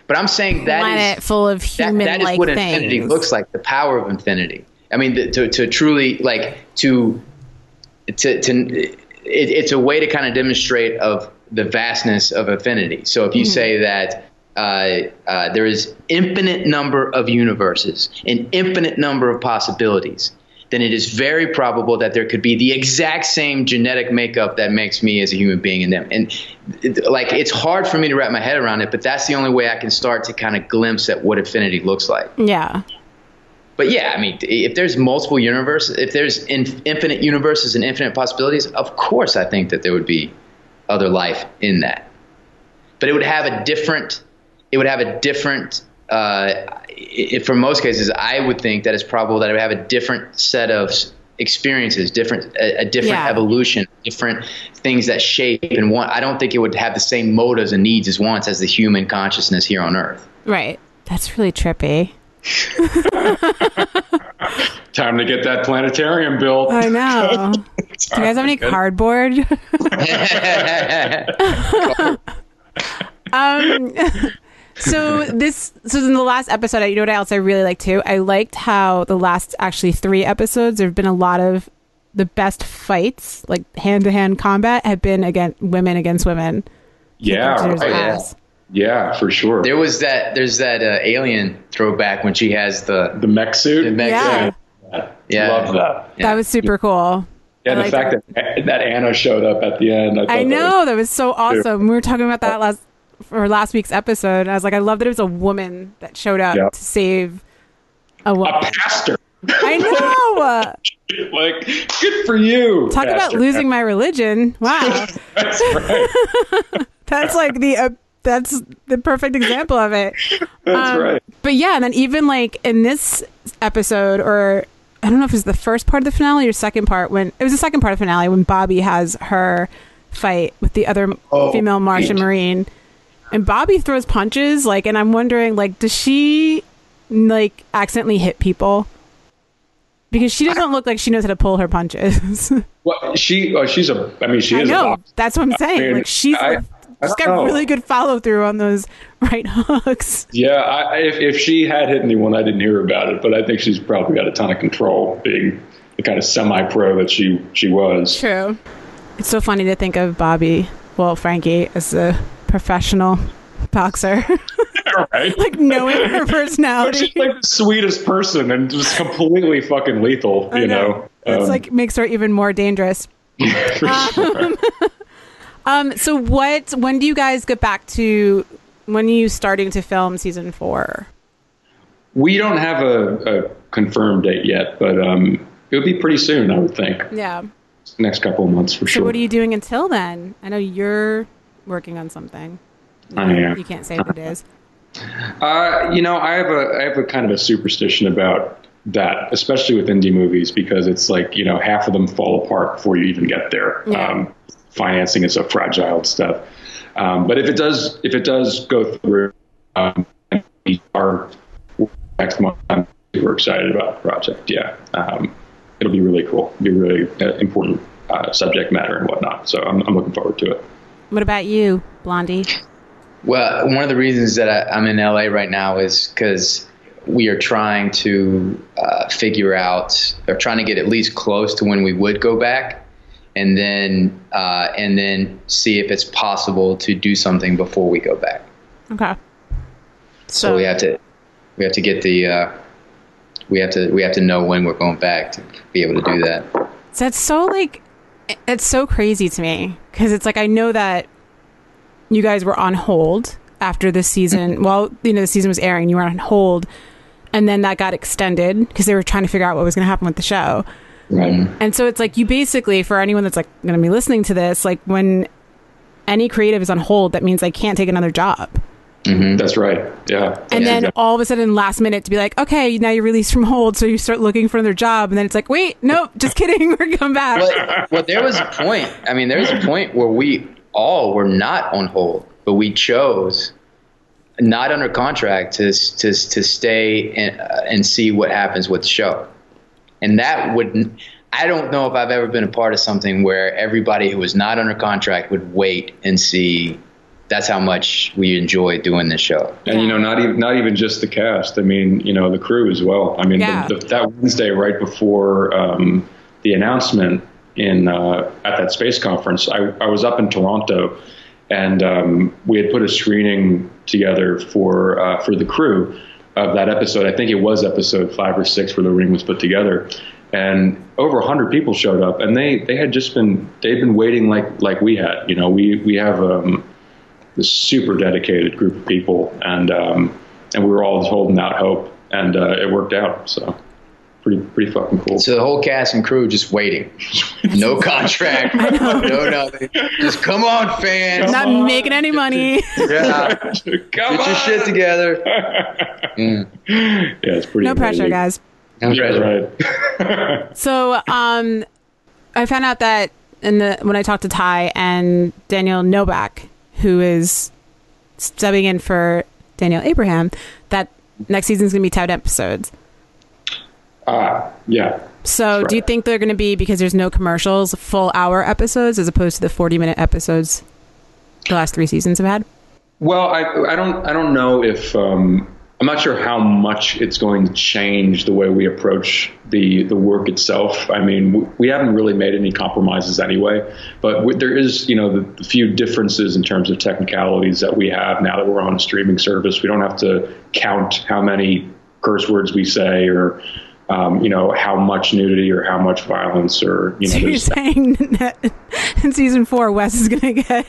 But I'm saying that planet is full of that, human that is like what things. infinity looks like. The power of infinity. I mean, the, to to truly like to to to it, it's a way to kind of demonstrate of the vastness of infinity. So if you mm-hmm. say that uh, uh, there is infinite number of universes, an infinite number of possibilities, then it is very probable that there could be the exact same genetic makeup that makes me as a human being in them. And it, like, it's hard for me to wrap my head around it, but that's the only way I can start to kind of glimpse at what infinity looks like. Yeah. But yeah, I mean, if there's multiple universes, if there's in, infinite universes and infinite possibilities, of course I think that there would be other life in that. But it would have a different, it would have a different, uh, it, for most cases, I would think that it's probable that it would have a different set of experiences, different, a, a different yeah. evolution, different things that shape and want. I don't think it would have the same motives and needs as wants as the human consciousness here on Earth. Right. That's really trippy. Time to get that planetarium built. I know. Do you guys have any cardboard? um. So this, so in the last episode, you know what else I really liked too? I liked how the last actually three episodes, there have been a lot of the best fights, like hand-to-hand combat, have been against women against women. Yeah, right. yeah, yeah, for sure. There was that. There's that uh, alien throwback when she has the the mech suit. The mech yeah. suit. Yeah, love that. Yeah. That was super cool. Yeah, I the like fact that that Anna showed up at the end. I, I know that was, that was so awesome. We were talking about that last for last week's episode. And I was like, I love that it was a woman that showed up yep. to save a woman. A pastor. I know. Like, good for you. Talk pastor. About losing my religion. Wow. That's right. That's like the uh, that's the perfect example of it. That's um, right. But yeah, and then even like in this episode, or I don't know if it was the first part of the finale or second part, when it was the second part of the finale when Bobby has her fight with the other oh, female Martian Marine, and Bobby throws punches, like, and I'm wondering, like, does she like accidentally hit people? Because she doesn't look like she knows how to pull her punches. Well, she, oh, she's a. I mean, she is. I know. A That's what I'm saying. I mean, like, she's. I, like, she's got know. really good follow through on those right hooks. Yeah, I, if if she had hit anyone, I didn't hear about it, but I think she's probably got a ton of control, being the kind of semi-pro that she she was. True. It's so funny to think of Bobby, well, Frankie, as a professional boxer. Right. Like, knowing her personality. She's like the sweetest person and just completely fucking lethal, you know. know. It's um, like makes her even more dangerous. For sure. Um, um, so what, when do you guys get back to, when are you starting to film season four? We don't have a, a confirmed date yet, but um, it would be pretty soon, I would think. Yeah. Next couple of months for so sure. So what are you doing until then? I know you're working on something. You, I am. You can't say what it is. Uh, you know, I have a I have a kind of a superstition about that, especially with indie movies, because it's like, you know, half of them fall apart before you even get there. Yeah. Um, financing is so fragile and stuff. Um, but if it does, if it does go through, um, we are next month. I'm super excited about the project. Yeah, um, it'll be really cool. It'll be really uh, important uh, subject matter and whatnot. So I'm, I'm looking forward to it. What about you, Blondie? Well, one of the reasons that I, I'm in L A right now is because we are trying to uh, figure out, or trying to get at least close to when we would go back, and then uh, and then see if it's possible to do something before we go back. Okay. So, so we have to we have to get the uh, we have to we have to know when we're going back to be able to do that. So it's so like it's so crazy to me, because it's like, I know that you guys were on hold after the season. Well, you know, the season was airing, you were on hold, and then that got extended because they were trying to figure out what was going to happen with the show. Right. And so it's like, you basically, for anyone that's like going to be listening to this, like, when any creative is on hold, that means they can't take another job. Mm-hmm. That's right. Yeah. And yeah, then exactly. all of a sudden, last minute, to be like, okay, now you're released from hold, so you start looking for another job, and then it's like, wait, nope, just kidding, we're coming back. Well, well, there was a point. I mean, there was a point where we all were not on hold, but we chose, not under contract, to to to stay and, uh, and see what happens with the show. And that would, I don't know if I've ever been a part of something where everybody who was not under contract would wait and see that's how much we enjoy doing this show. And, you know, not even not even just the cast. I mean, you know, the crew as well. I mean, Yeah. the, the, that Wednesday right before um, the announcement in uh, at that space conference, I, I was up in Toronto, and um, we had put a screening together for uh, for the crew of that episode. I think it was episode five or six where the ring was put together. And over a hundred people showed up, and they, they had just been they'd been waiting like like we had. You know, we we have um, this super dedicated group of people, and um, and we were all holding out hope, and uh, it worked out. So pretty pretty fucking cool. So the whole cast and crew just waiting, no contract, no nothing. Just come on, fans. Not on. making any money. Yeah, Come get on. your shit together. Mm. Yeah, it's pretty. No pressure, amazing. guys. No Yeah, pressure. right. So, um, I found out that in the when I talked to Ty and Daniel Novak, who is subbing in for Daniel Abraham, that next season's going to be ten episodes. Ah, yeah. So, That's do you right. think they're going to be, because there's no commercials, full hour episodes as opposed to the forty minute episodes the last three seasons have had? Well, I I don't I don't know if um, I'm not sure how much it's going to change the way we approach the the work itself. I mean, we, we haven't really made any compromises anyway, but we, there is, you know, the, the few differences in terms of technicalities that we have now that we're on a streaming service. We don't have to count how many curse words we say, or um, you know, how much nudity or how much violence, or you know. So you're there's- saying that in season four, Wes is going to get...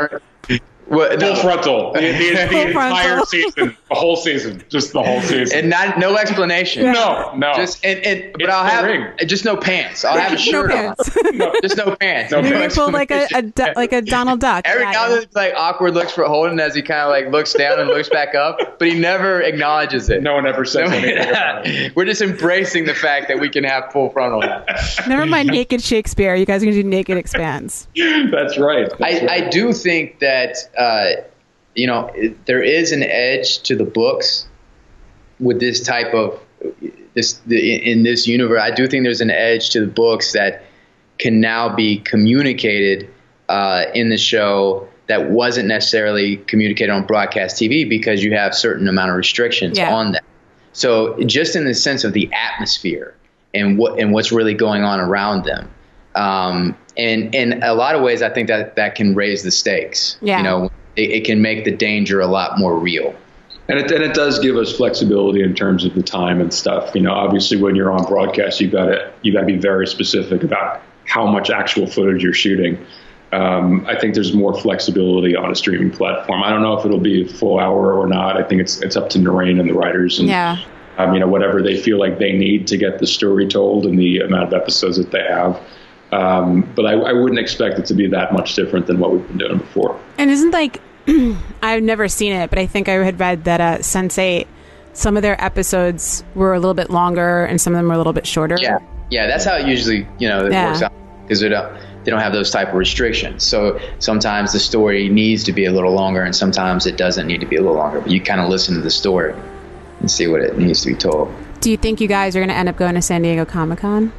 What, Full no. frontal. The, the, the Full entire frontal. season. The whole season. Just the whole season. And not no explanation. no, no. Just and, and but It's I'll the have ring. just no pants. I'll have a No shirt pants. on. Just no pants. No You're pants. going to pull like a, a du- like a Donald Duck. Every at now and you. then it's like awkward looks for Holden as he kind of like looks down and looks back up, but he never acknowledges it. no one ever says anything about it. We're just embracing the fact that we can have full frontal. Never mind Naked Shakespeare. You guys are going to do Naked Expanse. That's right. That's I, right. I do think that uh, you know it, there is an edge to the books with this type of this the, in this universe. I do think there's an edge to the books that can now be communicated uh, in the show that wasn't necessarily communicated on broadcast T V because you have certain amount of restrictions Yeah. on that. So just in the sense of the atmosphere and what and what's really going on around them. Um, and in a lot of ways, I think that that can raise the stakes. Yeah. You know, it, it can make the danger a lot more real. And it, and it does give us flexibility in terms of the time and stuff. You know, obviously when you're on broadcast, you've got to you got to be very specific about how much actual footage you're shooting. Um, I think there's more flexibility on a streaming platform. I don't know if it'll be a full hour or not. I think it's it's up to Noreen and the writers, and Yeah. um, you know, whatever they feel like they need to get the story told and the amount of episodes that they have. Um, but I, I wouldn't expect it to be that much different than what we've been doing before. And isn't like, I've never seen it, but I think I had read that uh, Sense eight, some of their episodes were a little bit longer and some of them were a little bit shorter. Yeah, yeah, that's how it usually you know it Yeah. works out because they don't they don't have those type of restrictions. So sometimes the story needs to be a little longer, and sometimes it doesn't need to be a little longer. But you kind of listen to the story and see what it needs to be told. Do you think you guys are going to end up going to San Diego Comic-Con?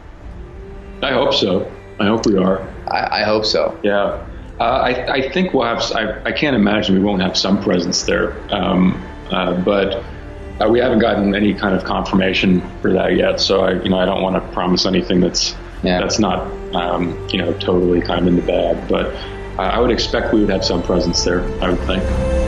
I hope so. I hope we are. I, I hope so. Yeah. Uh, I, I think we'll have, I, I can't imagine we won't have some presence there. Um, uh, but uh, we haven't gotten any kind of confirmation for that yet. So I, you know, I don't want to promise anything that's, Yeah. that's not, um, you know, totally kind of in the bag. But uh, I would expect we would have some presence there, I would think.